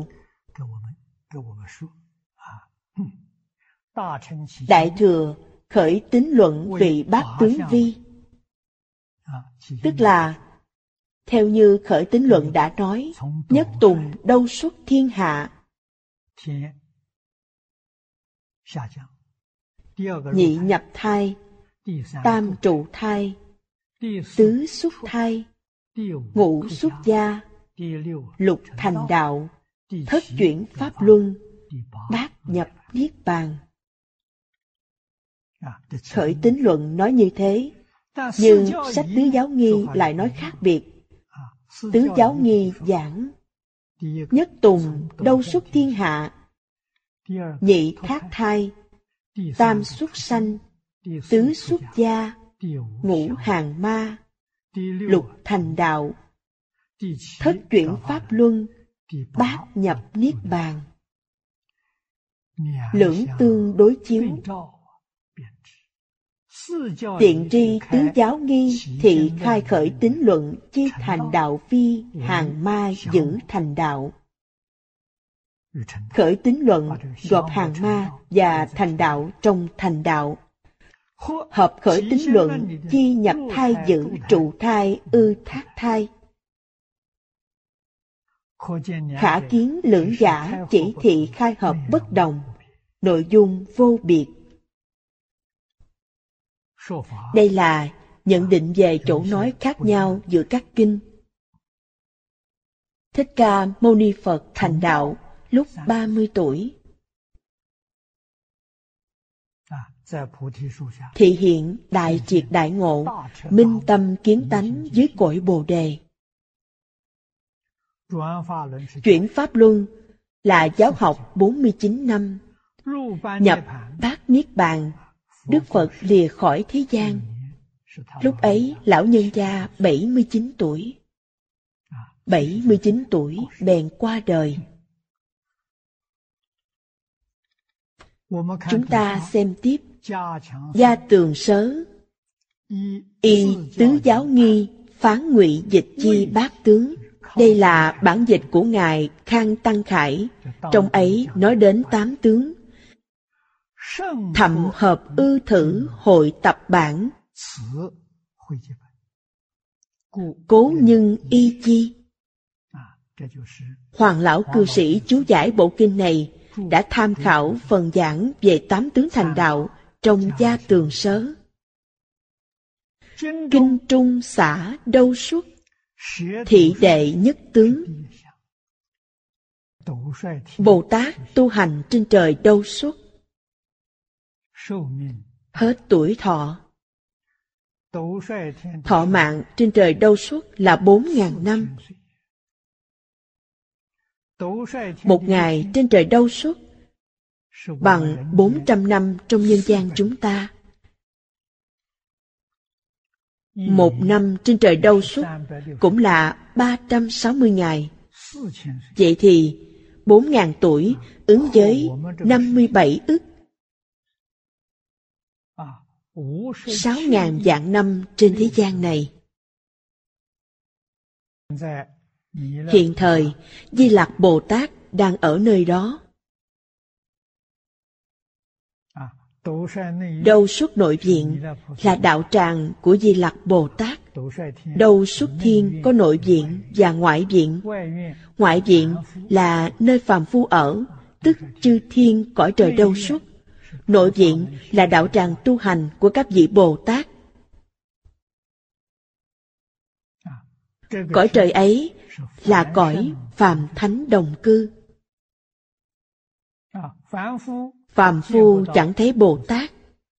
Đại Thừa khởi tín luận vị bát tướng vi, tức là theo như khởi tín luận đã nói, nhất tùng đâu xuất thiên hạ, nhị nhập thai, tam trụ thai, tứ xuất thai, ngũ xuất gia, lục thành đạo, thất chuyển pháp luân, bát nhập niết bàn. Khởi tín luận nói như thế, nhưng sách Tứ Giáo Nghi lại nói khác biệt. Tứ Giáo Nghi giảng nhất tùng đâu xuất thiên hạ, nhị thác thai, tam xuất sanh, tứ xuất gia, ngũ hàng ma, lục thành đạo, thất chuyển pháp luân, bát nhập niết bàn. Lưỡng tương đối chiếu. Tiện tri Tứ Giáo Nghi thị khai khởi tín luận chi thành đạo phi hàng ma giữ thành đạo. Khởi tín luận gộp hàng ma và thành đạo trong thành đạo. Hợp khởi tín luận chi nhập thai giữ trụ thai ư thác thai. khả kiến lưỡng giả chỉ thị khai hợp bất đồng, nội dung vô biệt. Đây là nhận định về chỗ nói khác nhau giữa các kinh. Thích Ca Mâu Ni Phật thành đạo lúc ba mươi tuổi. Thị hiện đại triệt đại ngộ, minh tâm kiến tánh dưới cội Bồ Đề. Chuyển Pháp Luân là giáo học bốn mươi chín năm. Nhập Bát Niết Bàn, Đức Phật lìa khỏi thế gian. Lúc ấy lão nhân gia bảy mươi chín tuổi. bảy mươi chín tuổi bèn qua đời. Chúng ta xem tiếp. Gia Tường Sớ y tứ giáo nghi phán ngụy dịch chi bát tướng. Đây là bản dịch của Ngài Khang Tăng Khải. Trong ấy nói đến tám tướng. Thậm hợp ư thử hội tập bản. Cố nhân y chi. Hoàng lão cư sĩ chú giải bộ kinh này đã tham khảo phần giảng về tám tướng thành đạo trong Gia Tường Sớ. Kinh trung xả đâu xuất, thị đệ nhất tướng. Bồ Tát tu hành trên trời đâu xuất. Hết tuổi thọ. Thọ mạng trên trời đâu xuất là bốn ngàn năm. Một ngày trên trời đâu xuất bằng bốn trăm năm trong nhân gian chúng ta. Một năm trên trời đâu xuất cũng là ba trăm sáu mươi ngày. Vậy thì bốn ngàn tuổi ứng với năm mươi bảy ức. Sáu ngàn vạn năm trên thế gian này. Hiện thời, Di Lặc Bồ Tát đang ở nơi đó. Đâu xuất nội viện là đạo tràng của Di Lặc Bồ Tát. Đâu xuất thiên có nội viện và ngoại viện. Ngoại viện là nơi phàm phu ở, tức chư thiên cõi trời đâu xuất. Nội viện là đạo tràng tu hành của các vị Bồ Tát. Cõi trời ấy là cõi phàm thánh đồng cư. Phàm phu chẳng thấy Bồ Tát.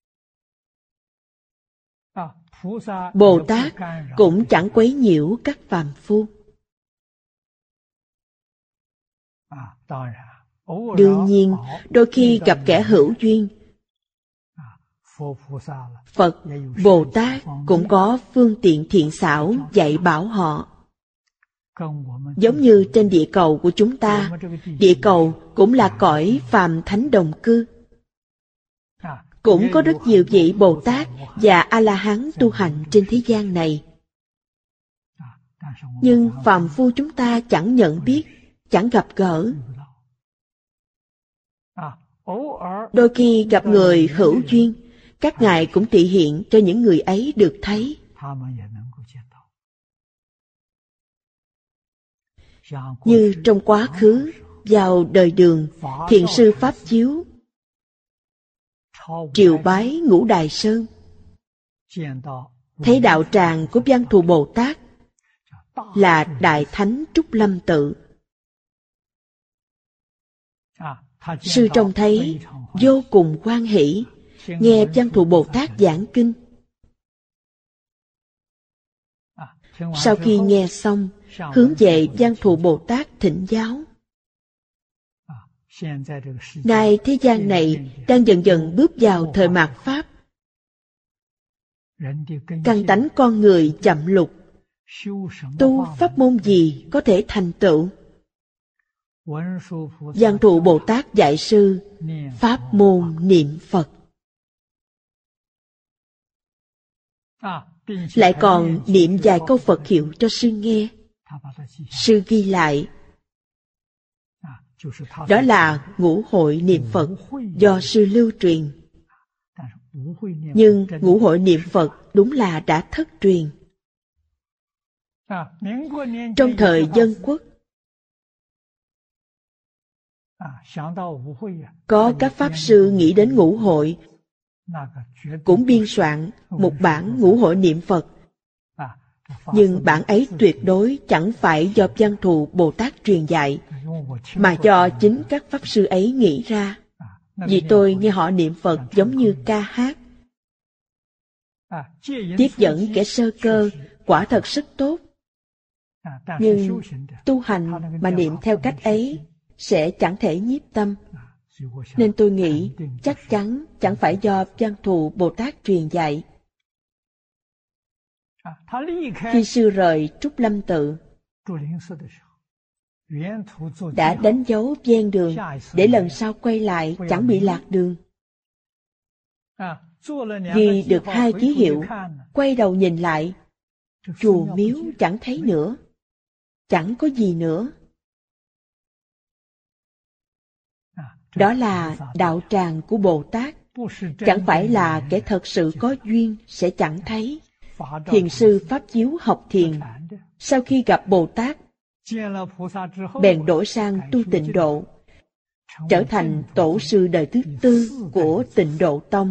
Bồ Tát cũng chẳng quấy nhiễu các phàm phu. Đương nhiên, đôi khi gặp kẻ hữu duyên, Phật, Bồ Tát cũng có phương tiện thiện xảo dạy bảo họ. Giống như trên địa cầu của chúng ta, địa cầu cũng là cõi phàm thánh đồng cư. Cũng có rất nhiều vị Bồ Tát và A-la-hán tu hành trên thế gian này. Nhưng phàm phu chúng ta chẳng nhận biết, chẳng gặp gỡ. Đôi khi gặp người hữu duyên, các ngài cũng tị hiện cho những người ấy được thấy. Như trong quá khứ, vào đời Đường, Thiền sư Pháp Chiếu triều bái Ngũ Đài Sơn, thấy đạo tràng của Văn Thù Bồ Tát là Đại Thánh Trúc Lâm Tự. Sư trông thấy vô cùng hoan hỷ, nghe Văn Thù Bồ Tát giảng kinh. Sau khi nghe xong, hướng về Văn Thù Bồ Tát thỉnh giáo. Nay thế gian này đang dần dần bước vào thời mạt Pháp. Căn tánh con người chậm lục, tu pháp môn gì có thể thành tựu? Văn Thù Bồ Tát dạy sư pháp môn niệm Phật. Lại còn niệm vài câu Phật hiệu cho sư nghe. Sư ghi lại. Đó là ngũ hội niệm Phật do sư lưu truyền. Nhưng ngũ hội niệm Phật đúng là đã thất truyền. Trong thời Dân Quốc, Có các Pháp Sư nghĩ đến ngũ hội, cũng biên soạn một bản ngũ hội niệm Phật. Nhưng bản ấy tuyệt đối chẳng phải do Văn Thù Bồ Tát truyền dạy, mà do chính các Pháp Sư ấy nghĩ ra. Vì tôi nghe họ niệm Phật giống như ca hát. Tiếp dẫn kẻ sơ cơ quả thật rất tốt. Nhưng tu hành mà niệm theo cách ấy sẽ chẳng thể nhiếp tâm. Nên tôi nghĩ chắc chắn chẳng phải do Văn Thù Bồ Tát truyền dạy. Khi sư rời Trúc Lâm Tự, đã đánh dấu ven đường để lần sau quay lại chẳng bị lạc đường. Ghi được hai ký hiệu, quay đầu nhìn lại, chùa miếu chẳng thấy nữa, chẳng có gì nữa. Đó là đạo tràng của Bồ Tát, chẳng phải là kẻ thật sự có duyên sẽ chẳng thấy. Thiền sư Pháp Chiếu học thiền, sau khi gặp Bồ Tát, bèn đổi sang tu Tịnh Độ, trở thành tổ sư đời thứ tư của Tịnh Độ Tông.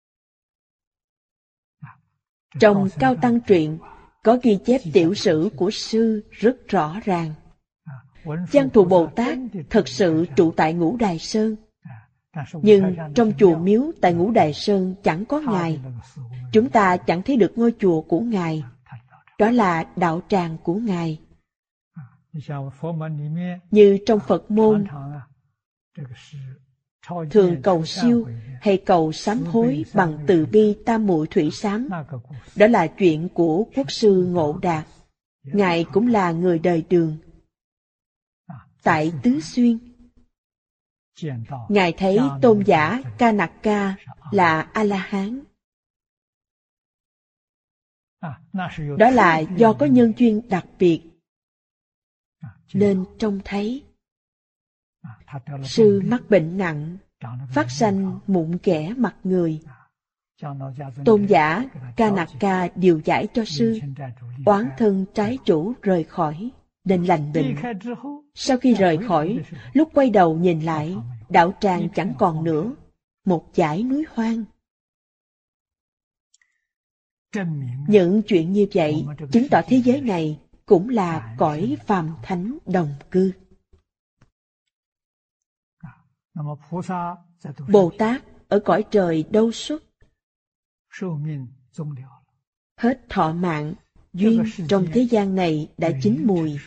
Trong Cao Tăng Truyện có ghi chép tiểu sử của sư rất rõ ràng. Văn Thù Bồ Tát thật sự trụ tại Ngũ Đài Sơn, nhưng trong chùa miếu tại Ngũ Đài Sơn chẳng có Ngài. Chúng ta chẳng thấy được ngôi chùa của Ngài. Đó là đạo tràng của Ngài. Như trong Phật môn, thường cầu siêu hay cầu sám hối bằng từ bi tam muội thủy sám. Đó là chuyện của Quốc sư Ngộ Đạt. Ngài cũng là người đời Đường. Tại Tứ Xuyên, Ngài thấy tôn giả Kanaka là A-la-hán. Đó là do có nhân duyên đặc biệt nên trông thấy. Sư mắc bệnh nặng, phát sanh mụn ghẻ mặt người. Tôn giả Kanaka điều giải cho sư, oán thân trái chủ rời khỏi, nên lành bệnh. Sau khi rời khỏi, lúc quay đầu nhìn lại, đạo tràng chẳng còn nữa, một dải núi hoang. Những chuyện như vậy chứng tỏ thế giới này cũng là cõi phàm thánh đồng cư. Bồ Tát ở cõi trời Đâu Xuất, hết thọ mạng, duyên trong thế gian này đã chín mùi.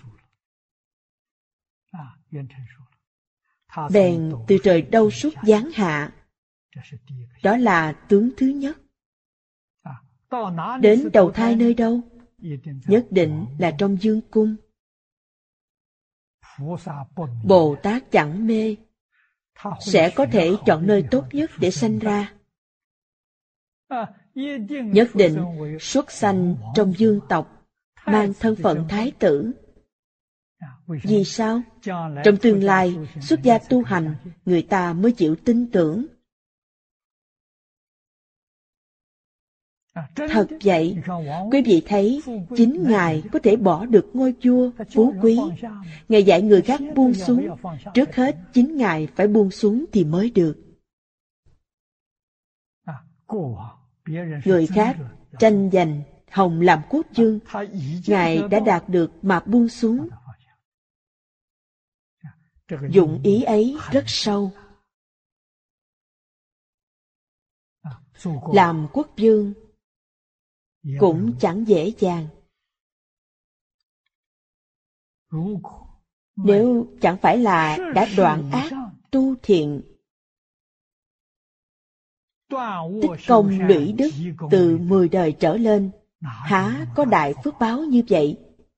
Bèn từ trời Đâu Xuất giáng hạ. Đó là tướng thứ nhất. Đến đầu thai nơi đâu? Nhất định là trong dương cung. Bồ Tát chẳng mê, sẽ có thể chọn nơi tốt nhất để sanh ra. Nhất định xuất sanh trong dương tộc, mang thân phận thái tử. Vì sao? Trong tương lai, xuất gia tu hành, người ta mới chịu tin tưởng. Thật vậy, quý vị thấy, chính Ngài có thể bỏ được ngôi vua, phú quý. Ngài dạy người khác buông xuống, trước hết chính Ngài phải buông xuống thì mới được. Người khác tranh giành hồng làm quốc vương, Ngài đã đạt được mà buông xuống. Dụng ý ấy rất sâu. Làm quốc vương cũng chẳng dễ dàng. Nếu chẳng phải là đã đoạn ác, tu thiện, tích công lũy đức từ mười đời trở lên, há có đại phước báo như vậy?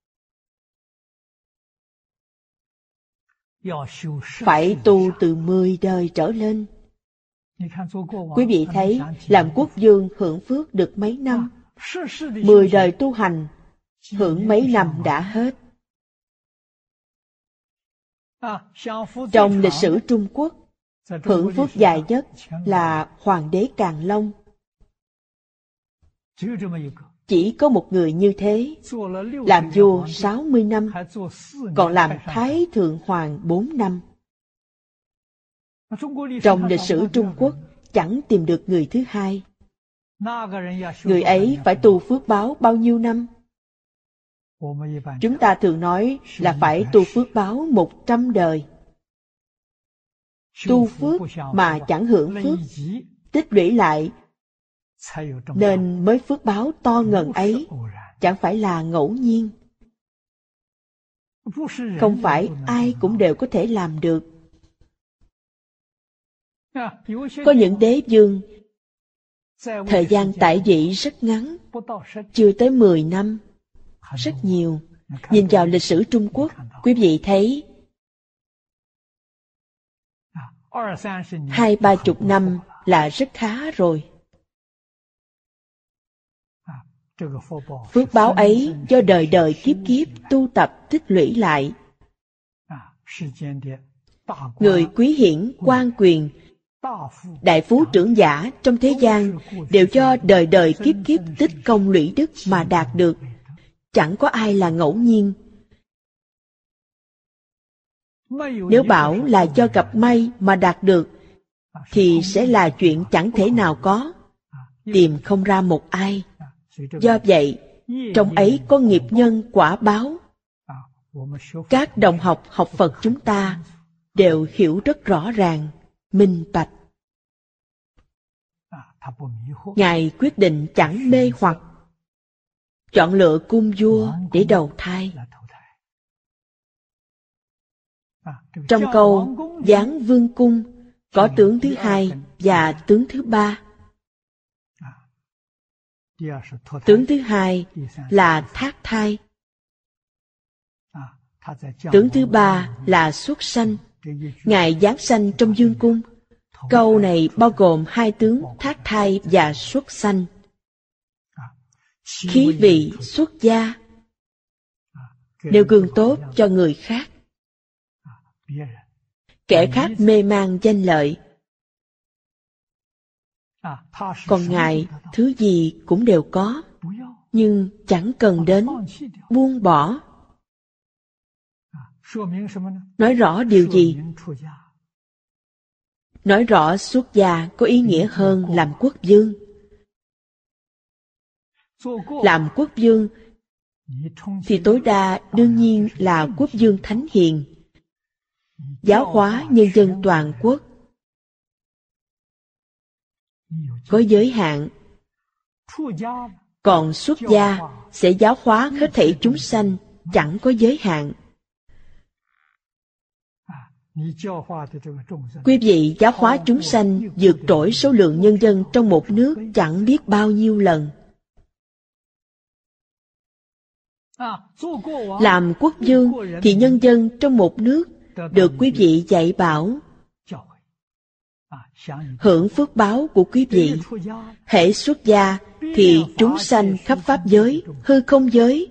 Phải tu từ mười đời trở lên. Quý vị thấy, làm quốc vương hưởng phước được mấy năm, mười đời tu hành, hưởng mấy năm đã hết. Trong lịch sử Trung Quốc, hưởng phước dài nhất là Hoàng đế Càn Long. Chỉ có một người như thế, làm vua sáu mươi năm, còn làm Thái Thượng Hoàng bốn năm. Trong lịch sử Trung Quốc chẳng tìm được người thứ hai. Người ấy phải tu phước báo bao nhiêu năm? Chúng ta thường nói là phải tu phước báo một trăm đời. Tu phước mà chẳng hưởng phước, tích lũy lại nên mới phước báo to ngần ấy, chẳng phải là ngẫu nhiên. Không phải ai cũng đều có thể làm được. Có những đế vương thời gian tại vị rất ngắn, chưa tới mười năm, rất nhiều. Nhìn vào lịch sử Trung Quốc, quý vị thấy hai ba chục năm là rất khá rồi. Phước báo ấy do đời đời kiếp kiếp tu tập tích lũy lại. Người quý hiển, quan quyền, đại phú trưởng giả trong thế gian đều do đời đời kiếp kiếp tích công lũy đức mà đạt được. Chẳng có ai là ngẫu nhiên. Nếu bảo là do gặp may mà đạt được, thì sẽ là chuyện chẳng thể nào có, tìm không ra một ai. Do vậy, trong ấy có nghiệp nhân quả báo. Các đồng học học Phật chúng ta đều hiểu rất rõ ràng, minh bạch. Ngài quyết định chẳng mê hoặc, chọn lựa cung vua để đầu thai. Trong câu Giáng Vương Cung có tướng thứ hai và tướng thứ ba. Tướng thứ hai là thác thai. Tướng thứ ba là xuất sanh. Ngài giáng sanh trong vương cung. Câu này bao gồm hai tướng thác thai và xuất sanh. Khí vị xuất gia, nêu gương tốt cho người khác. Kẻ khác mê man danh lợi, còn Ngài thứ gì cũng đều có, nhưng chẳng cần đến, buông bỏ. Nói rõ điều gì? Nói rõ xuất gia có ý nghĩa hơn làm quốc vương. Làm quốc vương thì tối đa đương nhiên là quốc vương thánh hiền, giáo hóa nhân dân toàn quốc. Có giới hạn. Còn xuất gia sẽ giáo hóa hết thảy chúng sanh, chẳng có giới hạn. Quý vị giáo hóa chúng sanh vượt trội số lượng nhân dân trong một nước chẳng biết bao nhiêu lần. Làm quốc vương thì nhân dân trong một nước được quý vị dạy bảo, hưởng phước báo của quý vị. Hễ xuất gia thì chúng sanh khắp pháp giới, hư không giới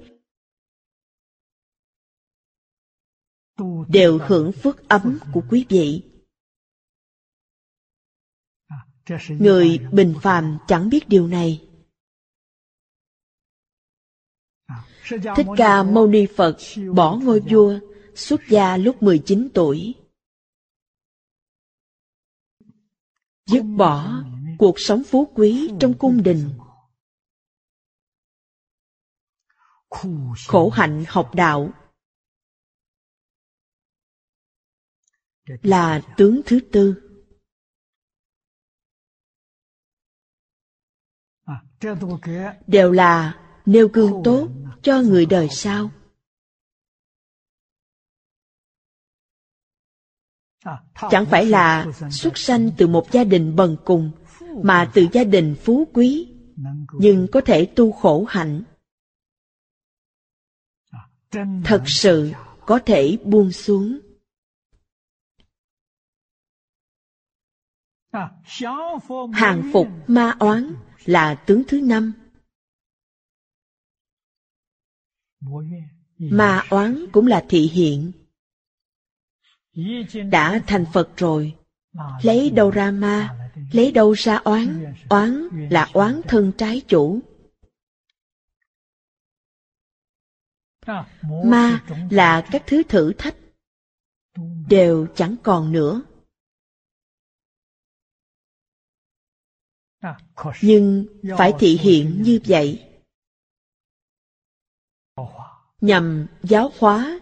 đều hưởng phước ấm của quý vị. Người bình phàm chẳng biết điều này. Thích Ca Mâu Ni Phật bỏ ngôi vua, xuất gia lúc mười chín tuổi. Dứt bỏ cuộc sống phú quý trong cung đình. Khổ hạnh học đạo là tướng thứ tư. Đều là nêu gương tốt cho người đời sau. Chẳng phải là xuất sanh từ một gia đình bần cùng, mà từ gia đình phú quý, nhưng có thể tu khổ hạnh. Thật sự có thể buông xuống. Hàng phục ma oán là tướng thứ năm. Ma oán cũng là thị hiện. Đã thành Phật rồi, lấy đâu ra ma, lấy đâu ra oán? Oán là oán thân trái chủ. Ma là các thứ thử thách, đều chẳng còn nữa. Nhưng phải thị hiện như vậy nhằm giáo hóa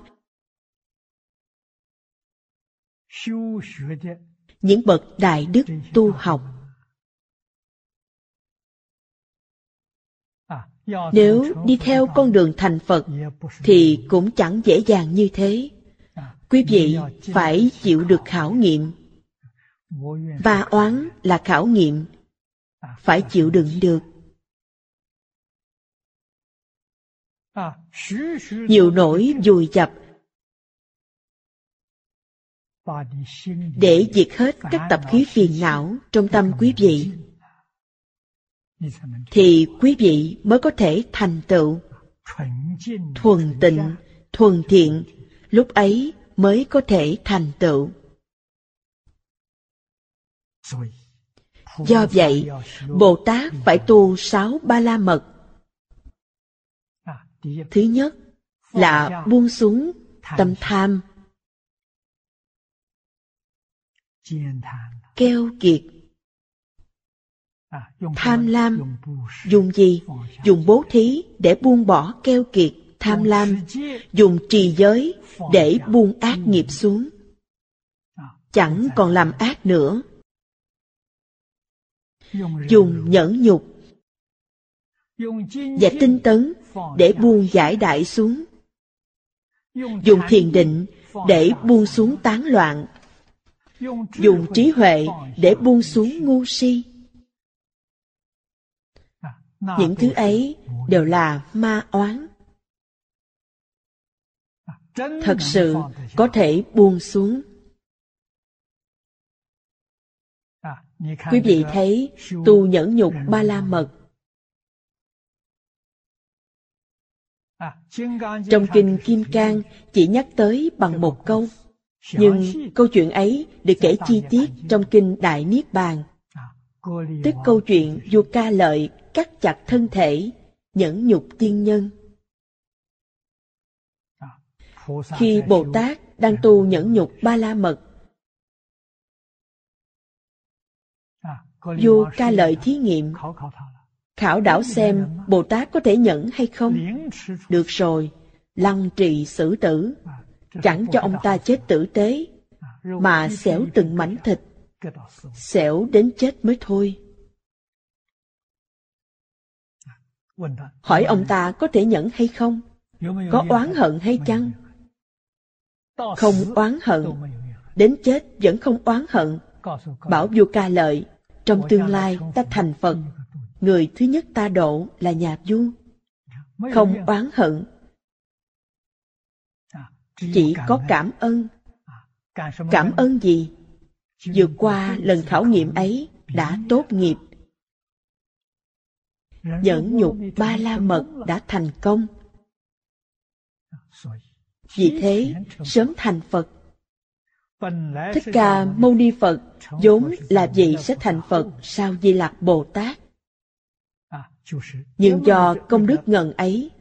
những bậc đại đức tu học. Nếu đi theo con đường thành Phật thì cũng chẳng dễ dàng như thế. Quý vị phải chịu được khảo nghiệm. Va oán là khảo nghiệm, phải chịu đựng được. Nhiều nỗi vùi dập để diệt hết các tập khí phiền não trong tâm quý vị, thì quý vị mới có thể thành tựu thuần tịnh, thuần thiện, lúc ấy mới có thể thành tựu. Do vậy, Bồ Tát phải tu sáu ba la mật. Thứ nhất là buông xuống tâm tham, keo kiệt. Tham lam dùng gì? Dùng bố thí để buông bỏ keo kiệt, tham lam. Dùng trì giới để buông ác nghiệp xuống, chẳng còn làm ác nữa. Dùng nhẫn nhục và tinh tấn để buông giải đại xuống. Dùng thiền định để buông xuống tán loạn. Dùng trí huệ để buông xuống ngu si. Những thứ ấy đều là ma oán. Thật sự có thể buông xuống. Quý vị thấy tu nhẫn nhục ba la mật. Trong kinh Kim Cang chỉ nhắc tới bằng một câu, nhưng câu chuyện ấy được kể chi tiết trong kinh Đại Niết Bàn. Tức câu chuyện vua Ca Lợi cắt chặt thân thể, nhẫn nhục tiên nhân. Khi Bồ Tát đang tu nhẫn nhục ba la mật, vua Ca Lợi thí nghiệm, khảo đảo xem Bồ Tát có thể nhẫn hay không. Được rồi, lăng trì xử tử, chẳng cho ông ta chết tử tế, mà xẻo từng mảnh thịt, xẻo đến chết mới thôi. Hỏi ông ta có thể nhẫn hay không? Có oán hận hay chăng? Không oán hận, đến chết vẫn không oán hận. Bảo vua Ca Lợi, trong tương lai ta thành Phật, người thứ nhất ta độ là nhà vua. Không oán hận, chỉ có cảm ơn. Cảm ơn gì? Vượt qua lần khảo nghiệm ấy đã tốt nghiệp. Nhẫn nhục ba la mật đã thành công. Vì thế, sớm thành Phật. Thích Ca Mâu Ni Phật vốn là vị sẽ thành Phật sau Di Lặc Bồ Tát. Nhưng do công đức ngần ấy,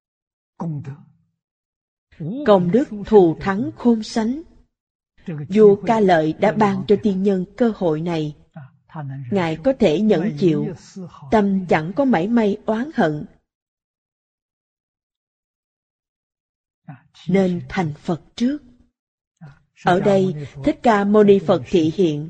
công đức thù thắng khôn sánh, vua Ca Lợi đã ban cho tiên nhân cơ hội này. Ngài có thể nhẫn chịu, tâm chẳng có mảy may oán hận, nên thành Phật trước. Ở đây, Thích Ca Mâu Ni Phật thị hiện.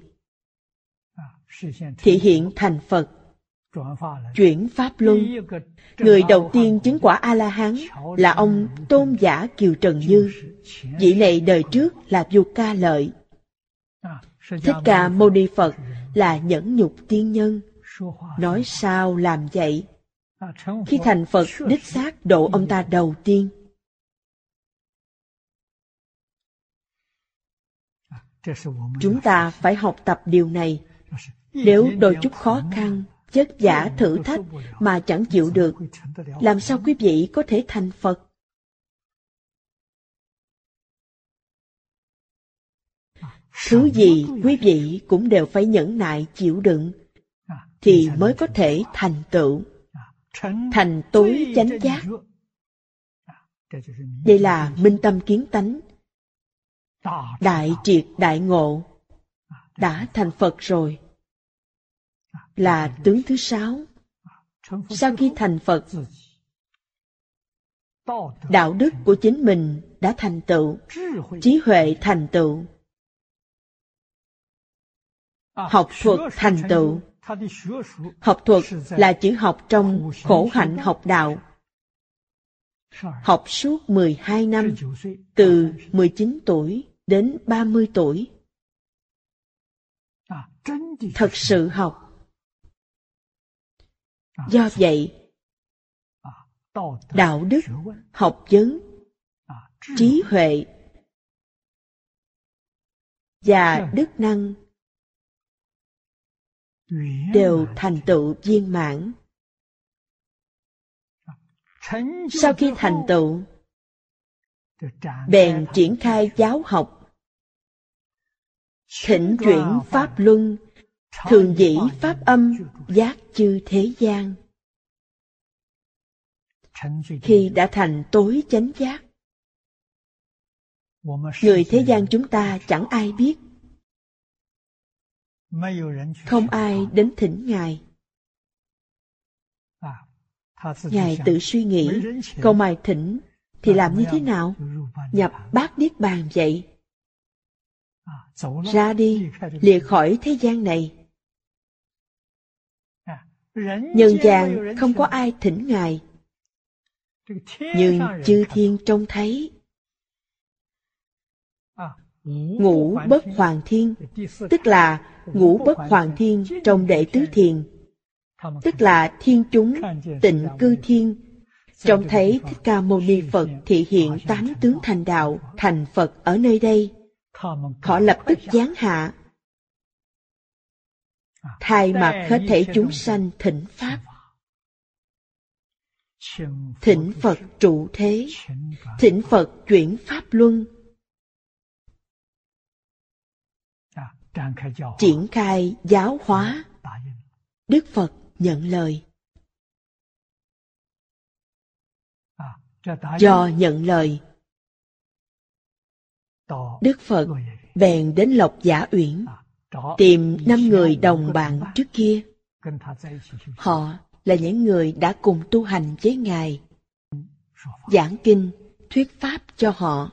Thị hiện thành Phật, chuyển Pháp Luân. Người đầu tiên chứng quả A-la-hán là ông Tôn giả Kiều Trần Như. Vị này đời trước là vua Ca Lợi. Thích Ca Mâu Ni Phật là nhẫn nhục tiên nhân. Nói sao làm vậy? Khi thành Phật, đích xác độ ông ta đầu tiên. Chúng ta phải học tập điều này. Nếu đôi chút khó khăn, vất vả thử thách mà chẳng chịu được, làm sao quý vị có thể thành Phật? Thứ gì quý vị cũng đều phải nhẫn nại chịu đựng, thì mới có thể thành tựu, thành tối chánh giác. Đây là minh tâm kiến tánh, đại triệt đại ngộ, đã thành Phật rồi. là tướng thứ sáu. Sau khi thành Phật, đạo đức của chính mình đã thành tựu, trí huệ thành tựu, học thuật thành tựu. Học thuật là chữ học trong khổ hạnh học đạo. Học suốt mười hai năm, từ mười chín tuổi đến ba mươi tuổi. Thật sự học. Do vậy, đạo đức, học vấn, trí huệ và đức năng đều thành tựu viên mãn. Sau khi thành tựu, bèn triển khai giáo học, thỉnh chuyển pháp luân, thường dĩ pháp âm, giác chư thế gian. Khi đã thành tối chánh giác, người thế gian chúng ta chẳng ai biết. Không ai đến thỉnh Ngài. Ngài tự suy nghĩ, không ai thỉnh thì làm như thế nào? Nhập bát niết bàn vậy. Ra đi, lìa khỏi thế gian này. Nhân gian không có ai thỉnh Ngài, nhưng chư thiên trông thấy. Ngũ bất hoàng thiên, tức là ngũ bất hoàng thiên trong đệ tứ thiền, tức là thiên chúng tịnh cư thiên, trông thấy Thích Ca Mâu Ni Phật thị hiện tám tướng thành đạo, thành Phật ở nơi đây. Họ lập tức giáng hạ, thay mặt hết thảy chúng sanh thỉnh Pháp. Thỉnh Phật trụ thế, thỉnh Phật chuyển Pháp luân, triển khai giáo hóa. Đức Phật nhận lời. Do nhận lời, Đức Phật bèn đến Lộc Giả Uyển, tìm năm người đồng bạn trước kia. Họ là những người đã cùng tu hành với Ngài, giảng kinh, thuyết pháp cho họ.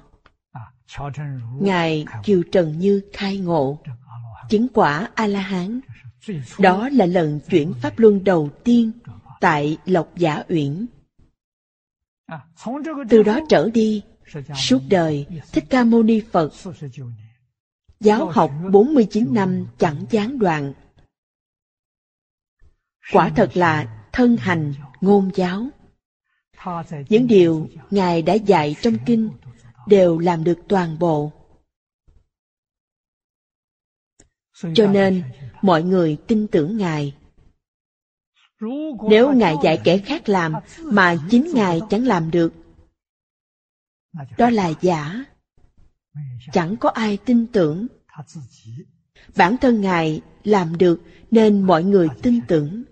Ngài Kiều Trần Như khai ngộ, chứng quả A-la-hán. Đó là lần chuyển Pháp luân đầu tiên tại Lộc Giả Uyển. Từ đó trở đi, suốt đời Thích Ca Mâu Ni Phật giáo học bốn mươi chín năm chẳng gián đoạn. Quả thật là thân hành ngôn giáo. Những điều Ngài đã dạy trong kinh đều làm được toàn bộ. Cho nên mọi người tin tưởng Ngài. Nếu Ngài dạy kẻ khác làm mà chính Ngài chẳng làm được, đó là giả. Chẳng có ai tin tưởng. Bản thân Ngài làm được nên mọi người tin tưởng.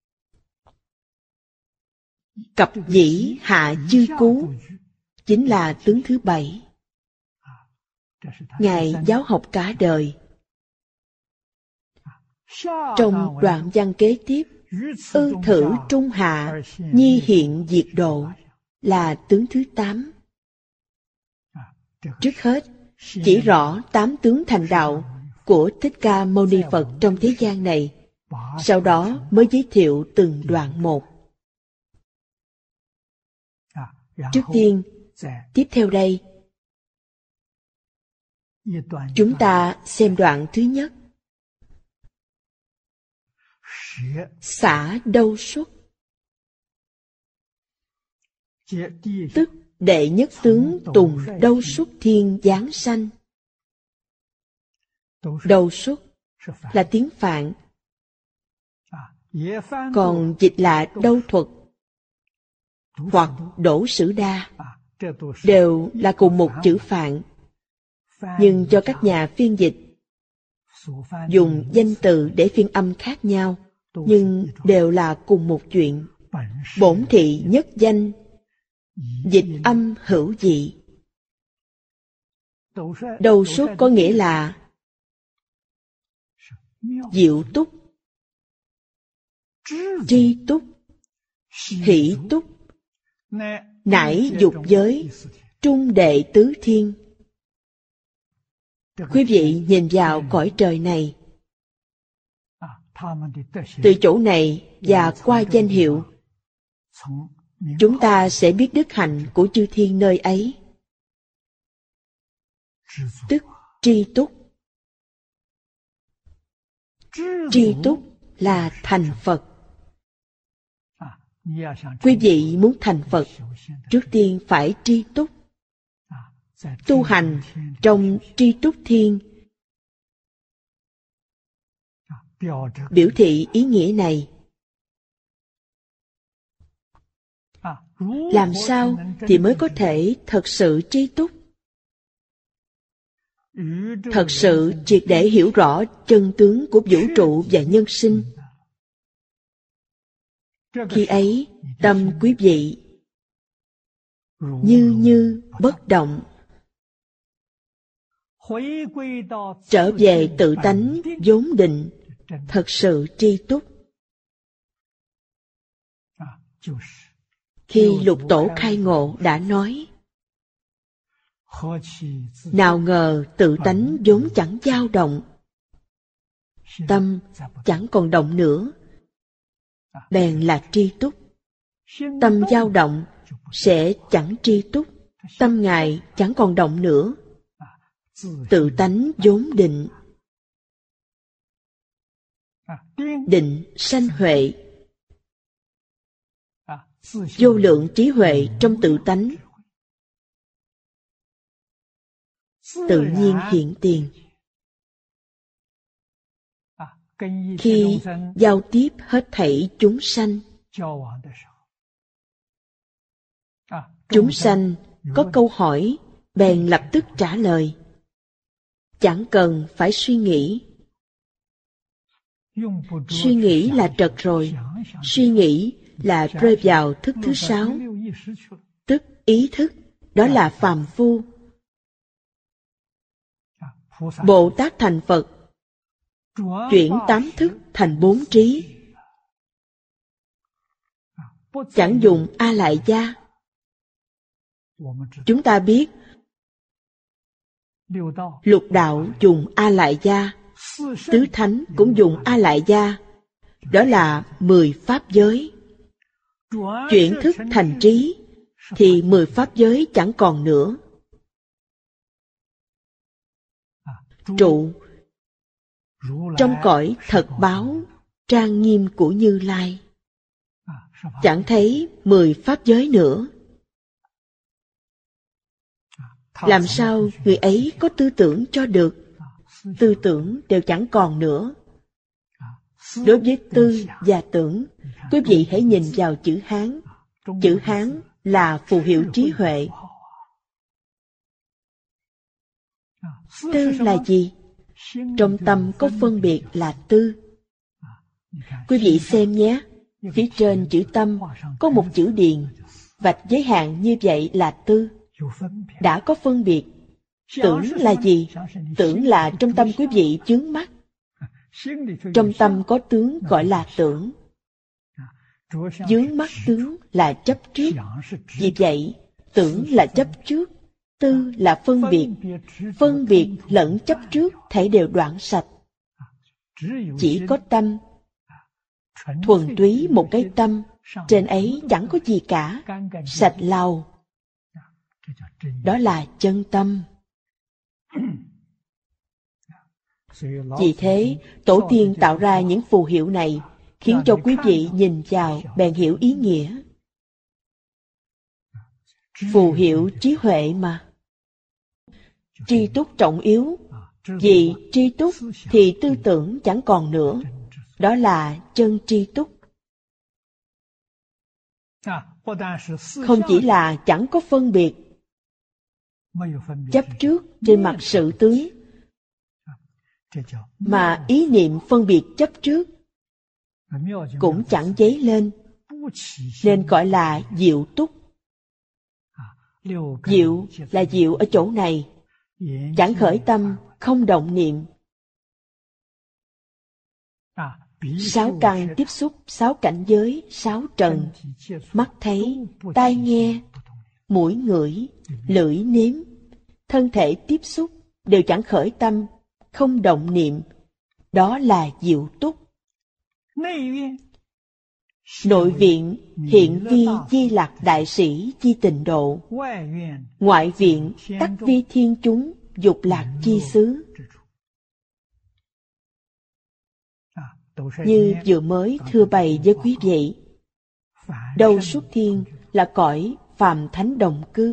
Cập dĩ hạ chư cú chính là tướng thứ bảy. Ngài giáo học cả đời. Trong đoạn văn kế tiếp, ư thử trung hạ, nhi hiện diệt độ, là tướng thứ tám. Trước hết, chỉ rõ tám tướng thành đạo của Thích Ca Mâu Ni Phật trong thế gian này, sau đó mới giới thiệu từng đoạn một. Trước tiên, tiếp theo đây, chúng ta xem đoạn thứ nhất. Xả đâu xuất, tức đệ nhất tướng tùng đâu xuất thiên giáng sanh. Đâu xuất là tiếng Phạn, còn dịch là đâu thuật hoặc đỗ sử đa, đều là cùng một chữ Phạn, nhưng cho các nhà phiên dịch dùng danh từ để phiên âm khác nhau, nhưng đều là cùng một chuyện. Bổn thị nhất danh, dịch âm hữu dị. Đâu xuất có nghĩa là diệu túc, tri túc, hỷ túc, nải dục giới, trung đệ tứ thiên. Quý vị nhìn vào cõi trời này, từ chỗ này và qua danh hiệu, chúng ta sẽ biết đức hạnh của chư thiên nơi ấy, tức tri túc. Tri túc là thành Phật. Quý vị muốn thành Phật, trước tiên phải tri túc. Tu hành trong tri túc thiên, biểu thị ý nghĩa này. Làm sao thì mới có thể thật sự tri túc? Thật sự triệt để hiểu rõ chân tướng của vũ trụ và nhân sinh. Khi ấy, tâm quý vị như như bất động, trở về tự tánh vốn định, thật sự tri túc. Khi Lục Tổ khai ngộ đã nói, nào ngờ tự tánh vốn chẳng dao động, tâm chẳng còn động nữa, bèn là tri túc. Tâm dao động sẽ chẳng tri túc, tâm Ngài chẳng còn động nữa, tự tánh vốn định. Định sanh huệ, vô lượng trí huệ trong tự tánh, tự nhiên hiện tiền. Khi giao tiếp hết thảy chúng sanh, chúng sanh có câu hỏi bèn lập tức trả lời, chẳng cần phải suy nghĩ. Suy nghĩ là trật rồi, suy nghĩ là rơi vào thức thứ sáu, tức ý thức, đó là phàm phu. Bồ Tát thành Phật, chuyển tám thức thành bốn trí, chẳng dùng A Lại Gia. Chúng ta biết lục đạo dùng A Lại Gia, tứ thánh cũng dùng A Lại Gia, đó là mười pháp giới. Chuyển thức thành trí thì mười pháp giới chẳng còn nữa. Trụ trong cõi thật báo trang nghiêm của Như Lai, chẳng thấy mười pháp giới nữa. Làm sao người ấy có tư tưởng cho được? Tư tưởng đều chẳng còn nữa. Đối với tư và tưởng, quý vị hãy nhìn vào chữ Hán. Chữ Hán là phù hiệu trí huệ. Tư là gì? Trong tâm có phân biệt là tư. Quý vị xem nhé, phía trên chữ tâm có một chữ điền, vạch giới hạn như vậy là tư. Đã có phân biệt. Tưởng là gì? Tưởng là trong tâm quý vị chướng mắt. Trong tâm có tướng gọi là tưởng. Vướng mắc tướng là chấp trước. Vì vậy, tưởng là chấp trước, tư là phân biệt. Phân biệt lẫn chấp trước thảy đều đoạn sạch. Chỉ có tâm, thuần túy một cái tâm, trên ấy chẳng có gì cả, sạch lau. Đó là chân tâm. Vì thế, Tổ tiên tạo ra những phù hiệu này, khiến cho quý vị nhìn vào bèn hiểu ý nghĩa. Phù hiệu trí huệ mà. Tri túc trọng yếu, vì tri túc thì tư tưởng chẳng còn nữa. Đó là chân tri túc. Không chỉ là chẳng có phân biệt, chấp trước trên mặt sự tướng, mà ý niệm phân biệt chấp trước cũng chẳng dấy lên, nên gọi là diệu túc. Diệu là diệu ở chỗ này, chẳng khởi tâm, không động niệm. Sáu căn tiếp xúc sáu cảnh giới, sáu trần, mắt thấy, tai nghe, mũi ngửi, lưỡi nếm, thân thể tiếp xúc đều chẳng khởi tâm, không động niệm. Đó là diệu túc. Nội viện hiện vi Di Lặc Đại Sĩ chi Tịnh Độ, ngoại viện tắc vi thiên chúng dục lạc chi xứ. Như vừa mới thưa bày với quý vị, Đâu Xuất Thiên là cõi phàm thánh đồng cư.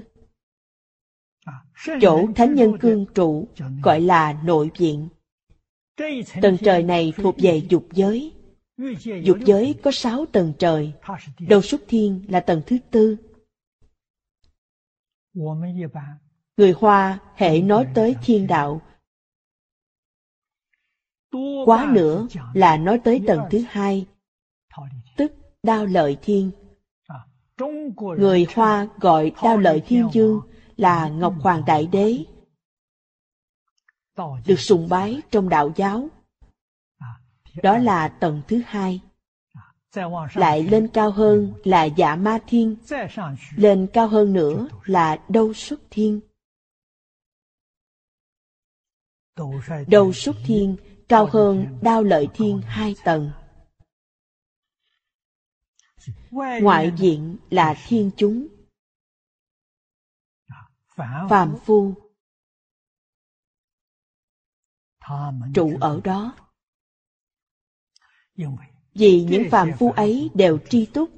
Chỗ thánh nhân cương trụ gọi là nội viện. Tầng trời này thuộc về dục giới. Dục giới có sáu tầng trời. Đâu Xuất Thiên là tầng thứ tư. Người Hoa hễ nói tới thiên đạo, quá nữa là nói tới tầng thứ hai, tức Đao Lợi Thiên. Người Hoa gọi Đao Lợi Thiên Dương là Ngọc Hoàng Đại Đế, được sùng bái trong đạo giáo. Đó là tầng thứ hai. Lại lên cao hơn là Dạ Ma Thiên, lên cao hơn nữa là Đâu Xuất Thiên. Đâu Xuất Thiên cao hơn Đao Lợi Thiên hai tầng. Ngoại viện là thiên chúng, phàm phu trụ ở đó. Vì những phàm phu ấy đều tri túc,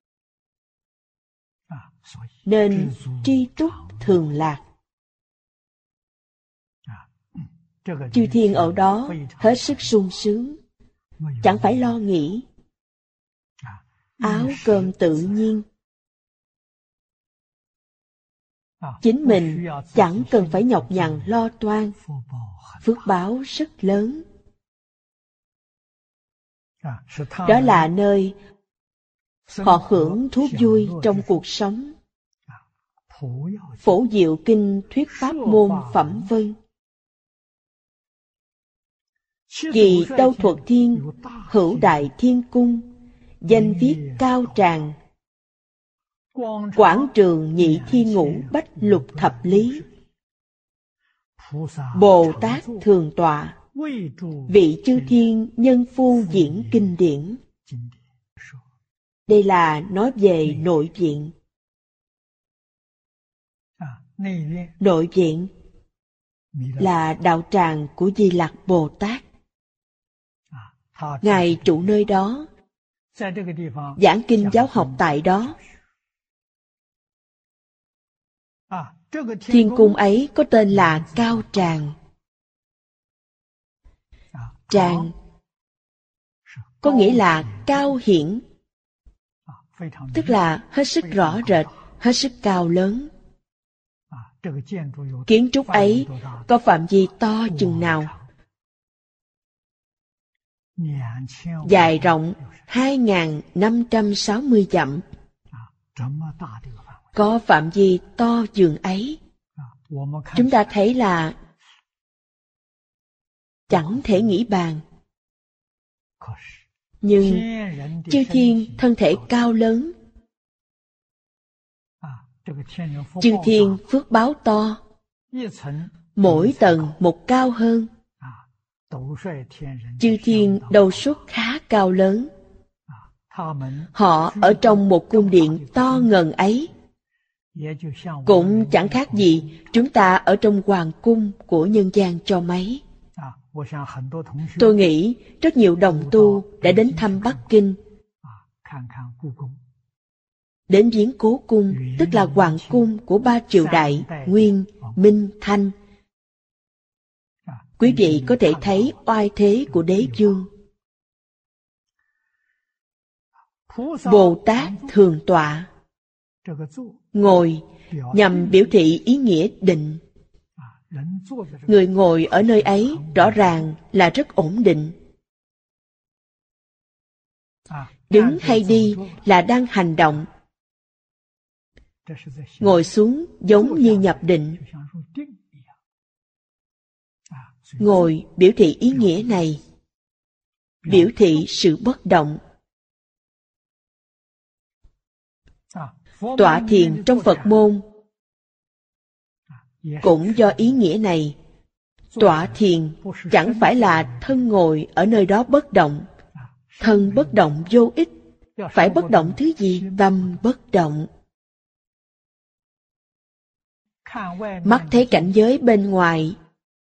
nên tri túc thường lạc. Chư thiên ở đó hết sức sung sướng, chẳng phải lo nghĩ. Áo cơm tự nhiên. Chính mình chẳng cần phải nhọc nhằn lo toan, phước báo rất lớn. Đó là nơi họ hưởng thú vui trong cuộc sống. Phổ Diệu Kinh thuyết pháp môn phẩm vân. Vì Đâu Thuật Thiên hữu đại thiên cung, danh viết cao tràng, quảng trường nhị thiên ngũ bách lục thập lý. Bồ Tát thường tọa, vị chư thiên nhân phu diễn kinh điển. Đây là nói về nội viện. Nội viện là đạo tràng của Di Lặc Bồ Tát. Ngài trụ nơi đó, giảng kinh giáo học tại đó. Thiên cung ấy có tên là Cao Tràng. Tràng có nghĩa là cao hiển, tức là hết sức rõ rệt, hết sức cao lớn. Kiến trúc ấy có phạm vi to chừng nào? Dài rộng hai nghìn năm trăm sáu mươi dặm. Có phạm vi to dường ấy, chúng ta thấy là chẳng thể nghĩ bàn. Nhưng chư thiên thân thể cao lớn, chư thiên phước báo to, mỗi tầng một cao hơn. Chư thiên Đầu Xuất khá cao lớn. Họ ở trong một cung điện to ngần ấy, cũng chẳng khác gì chúng ta ở trong hoàng cung của nhân gian cho mấy. Tôi nghĩ rất nhiều đồng tu đã đến thăm Bắc Kinh, đến viếng Cố Cung, tức là hoàng cung của ba triều đại Nguyên, Minh, Thanh. Quý vị có thể thấy oai thế của đế vương. Bồ Tát thường tọa, ngồi nhằm biểu thị ý nghĩa định. Người ngồi ở nơi ấy rõ ràng là rất ổn định. Đứng hay đi là đang hành động. Ngồi xuống giống như nhập định. Ngồi biểu thị ý nghĩa này. biểu thị sự bất động. Tọa thiền trong Phật môn cũng do ý nghĩa này. Tọa thiền chẳng phải là thân ngồi ở nơi đó bất động. Thân bất động vô ích. Phải bất động thứ gì? Tâm bất động. Mắt thấy cảnh giới bên ngoài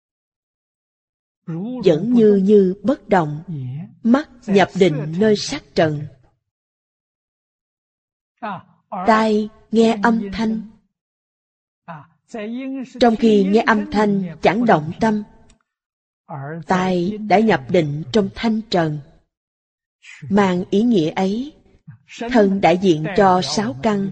vẫn như như bất động. Mắt nhập định nơi sắc trần. Tai nghe âm thanh. Trong khi nghe âm thanh chẳng động tâm. Tai đã nhập định trong thanh trần. Mang ý nghĩa ấy, thân đại diện cho sáu căn.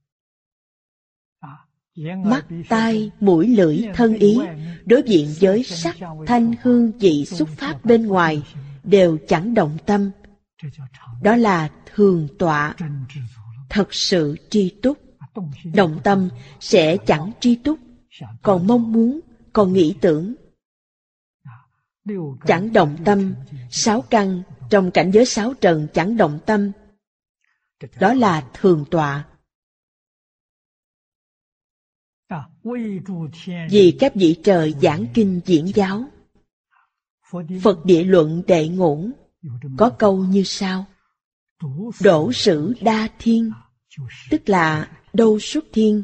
Mắt, tai, mũi, lưỡi, thân ý đối diện với sắc, thanh, hương, vị, xúc pháp bên ngoài đều chẳng động tâm. Đó là thường tọa, thật sự tri túc. Động tâm sẽ chẳng tri túc, còn mong muốn, còn nghĩ tưởng. Chẳng động tâm, sáu căn trong cảnh giới sáu trần chẳng động tâm. Đó là thường tọa. Vì các vị trời giảng kinh diễn giáo, Phật Địa Luận Đệ Ngũ có câu như sau: Đổ sử đa thiên, tức là đâu xuất thiên.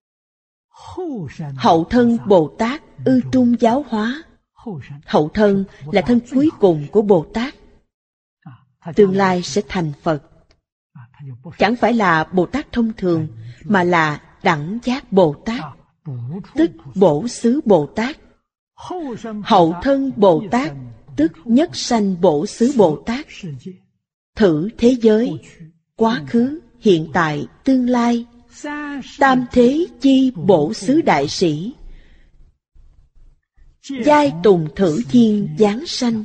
Hậu thân Bồ Tát ư trung giáo hóa. Hậu thân là thân cuối cùng của Bồ Tát, tương lai sẽ thành Phật. Chẳng phải là Bồ Tát thông thường, mà là đẳng giác Bồ Tát, tức bổ xứ Bồ Tát. Hậu thân Bồ Tát, tức nhất sanh bổ xứ Bồ Tát. Thử thế giới, quá khứ, hiện tại, tương lai, tam thế chi bổ xứ đại sĩ, giai tùng thử thiên giáng sanh.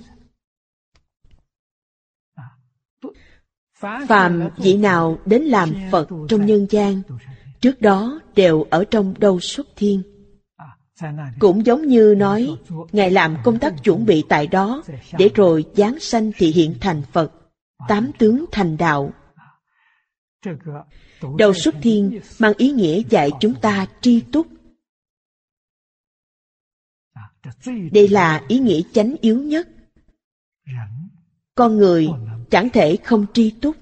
Phàm vị nào đến làm Phật trong nhân gian, trước đó đều ở trong đâu xuất thiên. Cũng giống như nói, Ngài làm công tác chuẩn bị tại đó, để rồi giáng sanh thì hiện thành Phật, tám tướng thành đạo. Đâu xuất thiên mang ý nghĩa dạy chúng ta tri túc. Đây là ý nghĩa chánh yếu nhất. Con người chẳng thể không tri túc.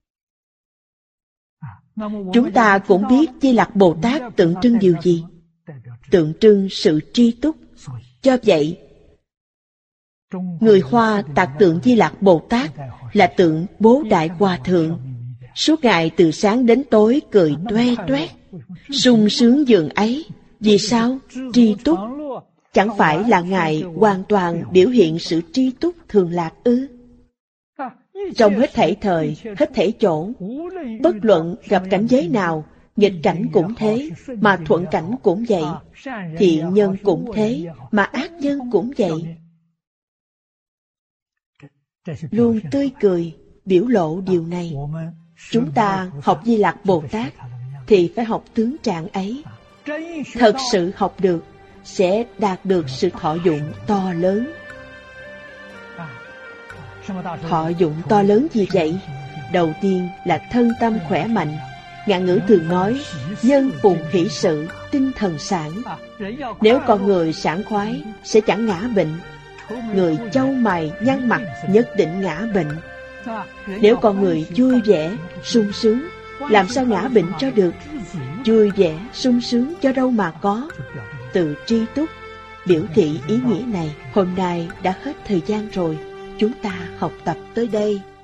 Chúng ta cũng biết Di Lặc Bồ Tát tượng trưng điều gì? Tượng trưng sự tri túc. Do vậy, người Hoa tạc tượng Di Lặc Bồ Tát là tượng Bố Đại Hòa Thượng. Suốt ngày từ sáng đến tối cười toe toét, sung sướng giường ấy. Vì sao? Tri túc. Chẳng phải là Ngài hoàn toàn biểu hiện sự tri túc thường lạc ư? Trong hết thảy thời, hết thảy chỗ, bất luận gặp cảnh giới nào, nghịch cảnh cũng thế, mà thuận cảnh cũng vậy. Thiện nhân cũng thế, mà ác nhân cũng vậy. Luôn tươi cười, biểu lộ điều này. Chúng ta học Di Lặc Bồ Tát thì phải học tướng trạng ấy. Thật sự học được, sẽ đạt được sự thọ dụng to lớn. Thọ dụng to lớn gì vậy? Đầu tiên là thân tâm khỏe mạnh. Ngạn ngữ thường nói, nhân phùng hỷ sự, tinh thần sản. Nếu con người sảng khoái, sẽ chẳng ngã bệnh. Người châu mày, nhăn mặt, nhất định ngã bệnh. Nếu con người vui vẻ, sung sướng, làm sao ngã bệnh cho được? Vui vẻ, sung sướng cho đâu mà có. Từ tri túc, biểu thị ý nghĩa này. Hôm nay đã hết thời gian rồi. Chúng ta học tập tới đây.